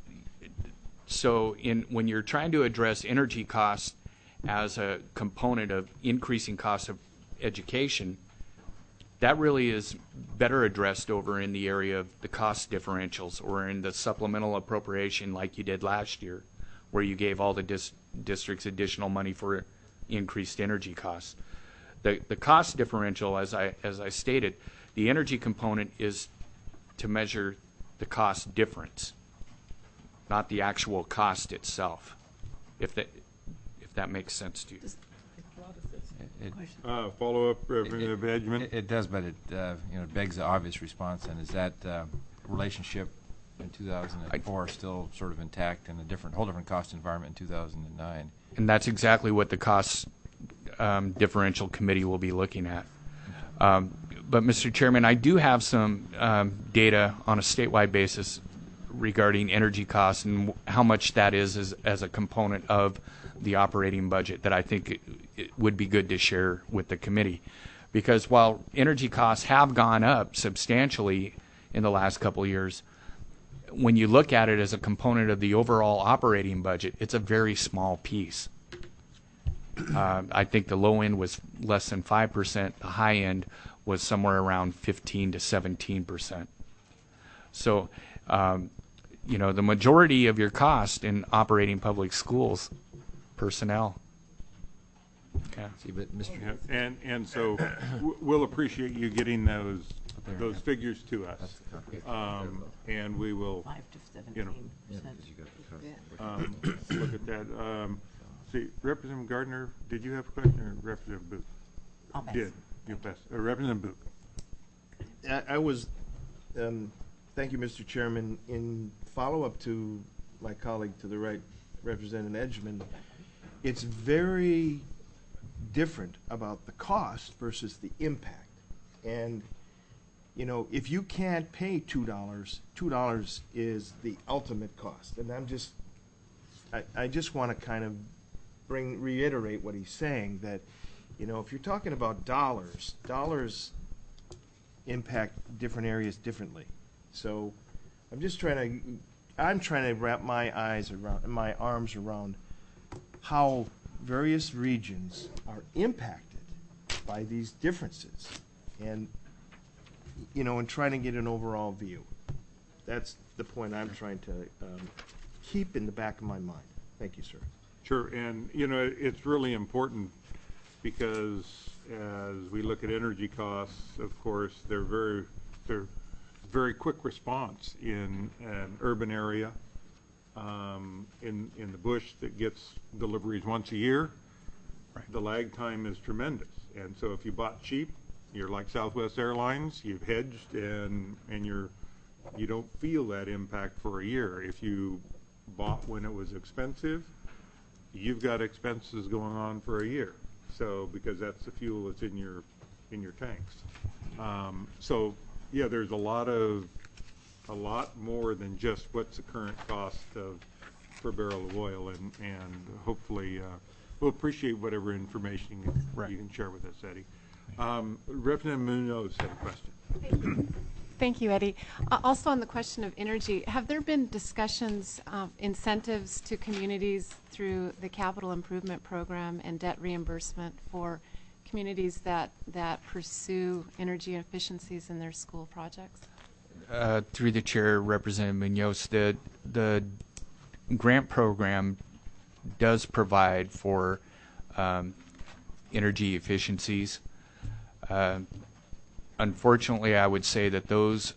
so in when you're trying to address energy costs as a component of increasing cost of education, that really is better addressed over in the area of the cost differentials or in the supplemental appropriation like you did last year, where you gave all the dis- districts additional money for increased energy costs. The the cost differential, as I as I stated, the energy component is to measure the cost difference, not the actual cost itself. If that if that makes sense to you. It, Uh, follow up, Representative Edgman. It, it does, but it uh, you know begs the obvious response. And is that uh, relationship in two thousand four still sort of intact in a different, whole different cost environment in two thousand nine? And that's exactly what the cost um, differential committee will be looking at. Um, but, Mister Chairman, I do have some um, data on a statewide basis regarding energy costs and how much that is as, as a component of the operating budget that I think it, it would be good to share with the committee. Because while energy costs have gone up substantially in the last couple of years, when you look at it as a component of the overall operating budget, it's a very small piece. Uh, I think the low end was less than five percent. The high end was somewhere around fifteen to seventeen percent. So, um, you know, the majority of your cost in operating public schools, personnel. Yeah. See, but Mister Yeah, and and so w- we'll appreciate you getting those those figures to us, um, and we will, Five to you know, seventeen percent. um, look at that. Um, see, Representative Gardner, did you have a question, or Representative Booth? I'll pass. Did you pass? Uh, Representative Booth. I, I was, um, thank you, Mister Chairman. In follow-up to my colleague to the right, Representative Edgman, it's very different about the cost versus the impact. And, you know, if you can't pay two dollars, two dollars is the ultimate cost. And I'm just, I, I just want to kind of bring, reiterate what he's saying, that, you know, if you're talking about dollars, dollars impact different areas differently. So I'm just trying to, I'm trying to wrap my eyes around, my arms around how various regions are impacted by these differences, and, you know, and trying to get an overall view. That's the point I'm trying to um, keep in the back of my mind. Thank you, sir. Sure, and you know, it's really important because as we look at energy costs, of course, they're very, they're very quick response in an urban area. Um, in in the bush that gets deliveries once a year, right, the lag time is tremendous. And so if you bought cheap, you're like Southwest Airlines, you've hedged, and and you're you don't feel that impact for a year. If you bought when it was expensive, you've got expenses going on for a year. So because that's the fuel that's in your in your tanks. Um, so yeah, there's a lot of a lot more than just what's the current cost of per barrel of oil, and and hopefully uh, we'll appreciate whatever information you, right. you can share with us, Eddie. Um, Representative Munoz had a question. Thank you, Eddie. Uh, also on the question of energy, have there been discussions, um, incentives to communities through the capital improvement program and debt reimbursement for communities that, that pursue energy efficiencies in their school projects? Uh, through the chair, Representative Munoz, the, the grant program does provide for um, energy efficiencies. Uh, unfortunately, I would say that those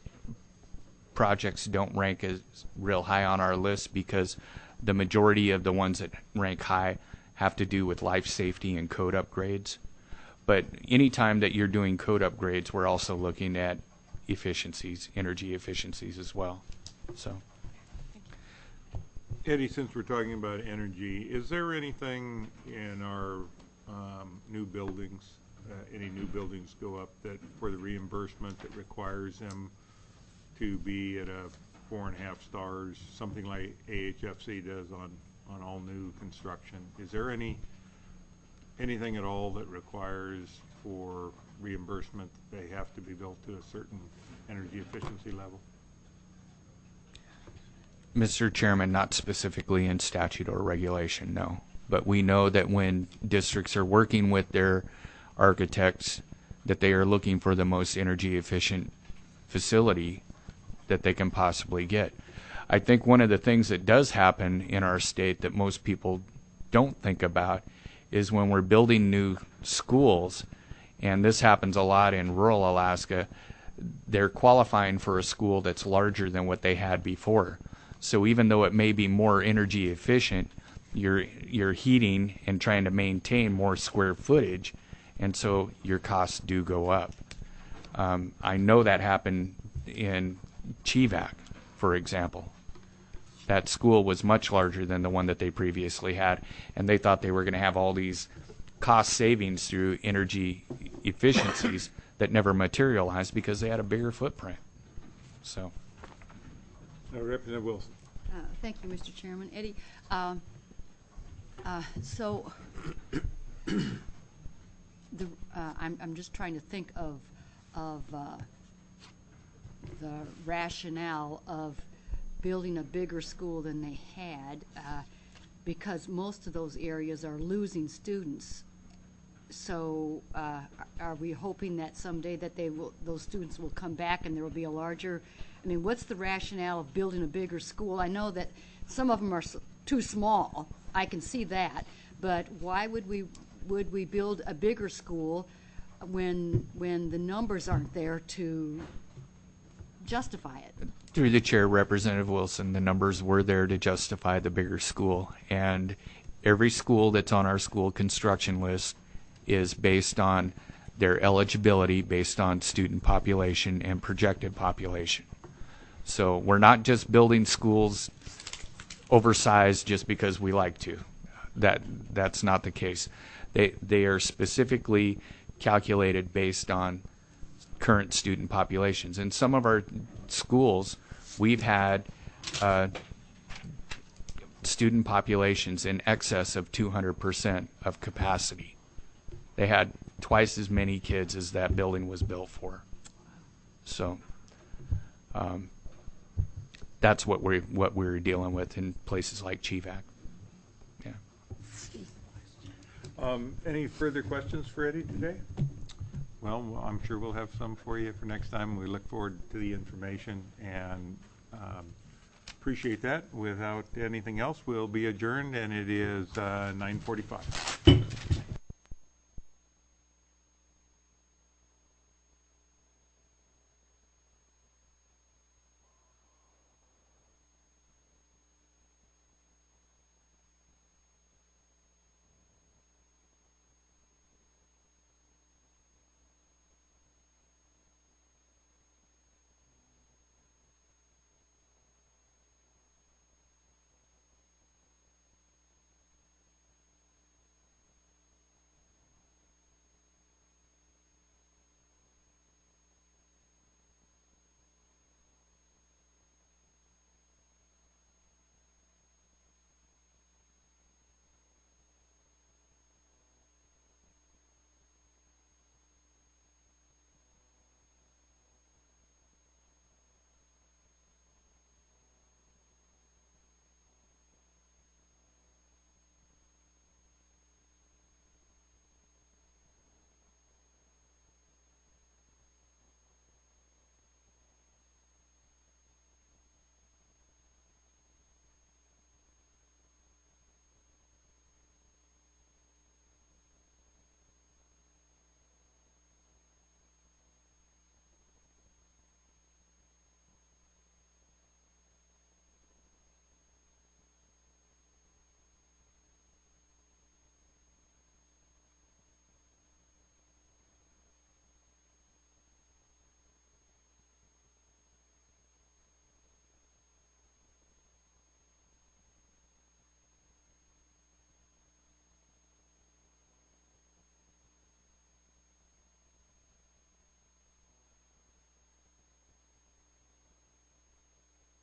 projects don't rank as real high on our list because the majority of the ones that rank high have to do with life safety and code upgrades. But anytime that you're doing code upgrades, we're also looking at efficiencies, energy efficiencies as well. So, Eddie, since we're talking about energy, is there anything in our um, new buildings, uh, any new buildings go up that for the reimbursement that requires them to be at a four and a half stars, something like A H F C does on, on all new construction? Is there any anything at all that requires for reimbursement that they have to be built to a certain energy efficiency level? Mister Chairman, not specifically in statute or regulation, no. But we know that when districts are working with their architects, that they are looking for the most energy efficient facility that they can possibly get. I think one of the things that does happen in our state that most people don't think about is when we're building new schools, and this happens a lot in rural Alaska, they're qualifying for a school that's larger than what they had before. So even though it may be more energy efficient, you're you're heating and trying to maintain more square footage, and so your costs do go up. Um, I know that happened in Chivac, for example. That school was much larger than the one that they previously had, and they thought they were going to have all these cost savings through energy efficiencies that never materialized because they had a bigger footprint. So, Uh, Representative Wilson. Uh, Thank you, Mister Chairman. Eddie, um, uh, so the, uh, I'm, I'm just trying to think of, of uh, the rationale of building a bigger school than they had, uh, because most of those areas are losing students. So uh, are we hoping that someday that they will, those students will come back and there will be a larger, I mean, what's the rationale of building a bigger school? I know that some of them are s- too small. I can see that. But why would we, would we build a bigger school when, when the numbers aren't there to justify it? Through the chair, Representative Wilson, the numbers were there to justify the bigger school. And every school that's on our school construction list is based on their eligibility, based on student population and projected population. So we're not just building schools oversized just because we like to. That that's not the case. They they are specifically calculated based on current student populations. In some of our schools, we've had uh, student populations in excess of two hundred percent of capacity. They had twice as many kids as that building was built for. So um, that's what we what we're dealing with in places like Chivac. Yeah. Um, any further questions for Eddie today? Well, well, I'm sure we'll have some for you for next time. We look forward to the information and um, appreciate that. Without anything else, we'll be adjourned, and it is uh, nine forty-five.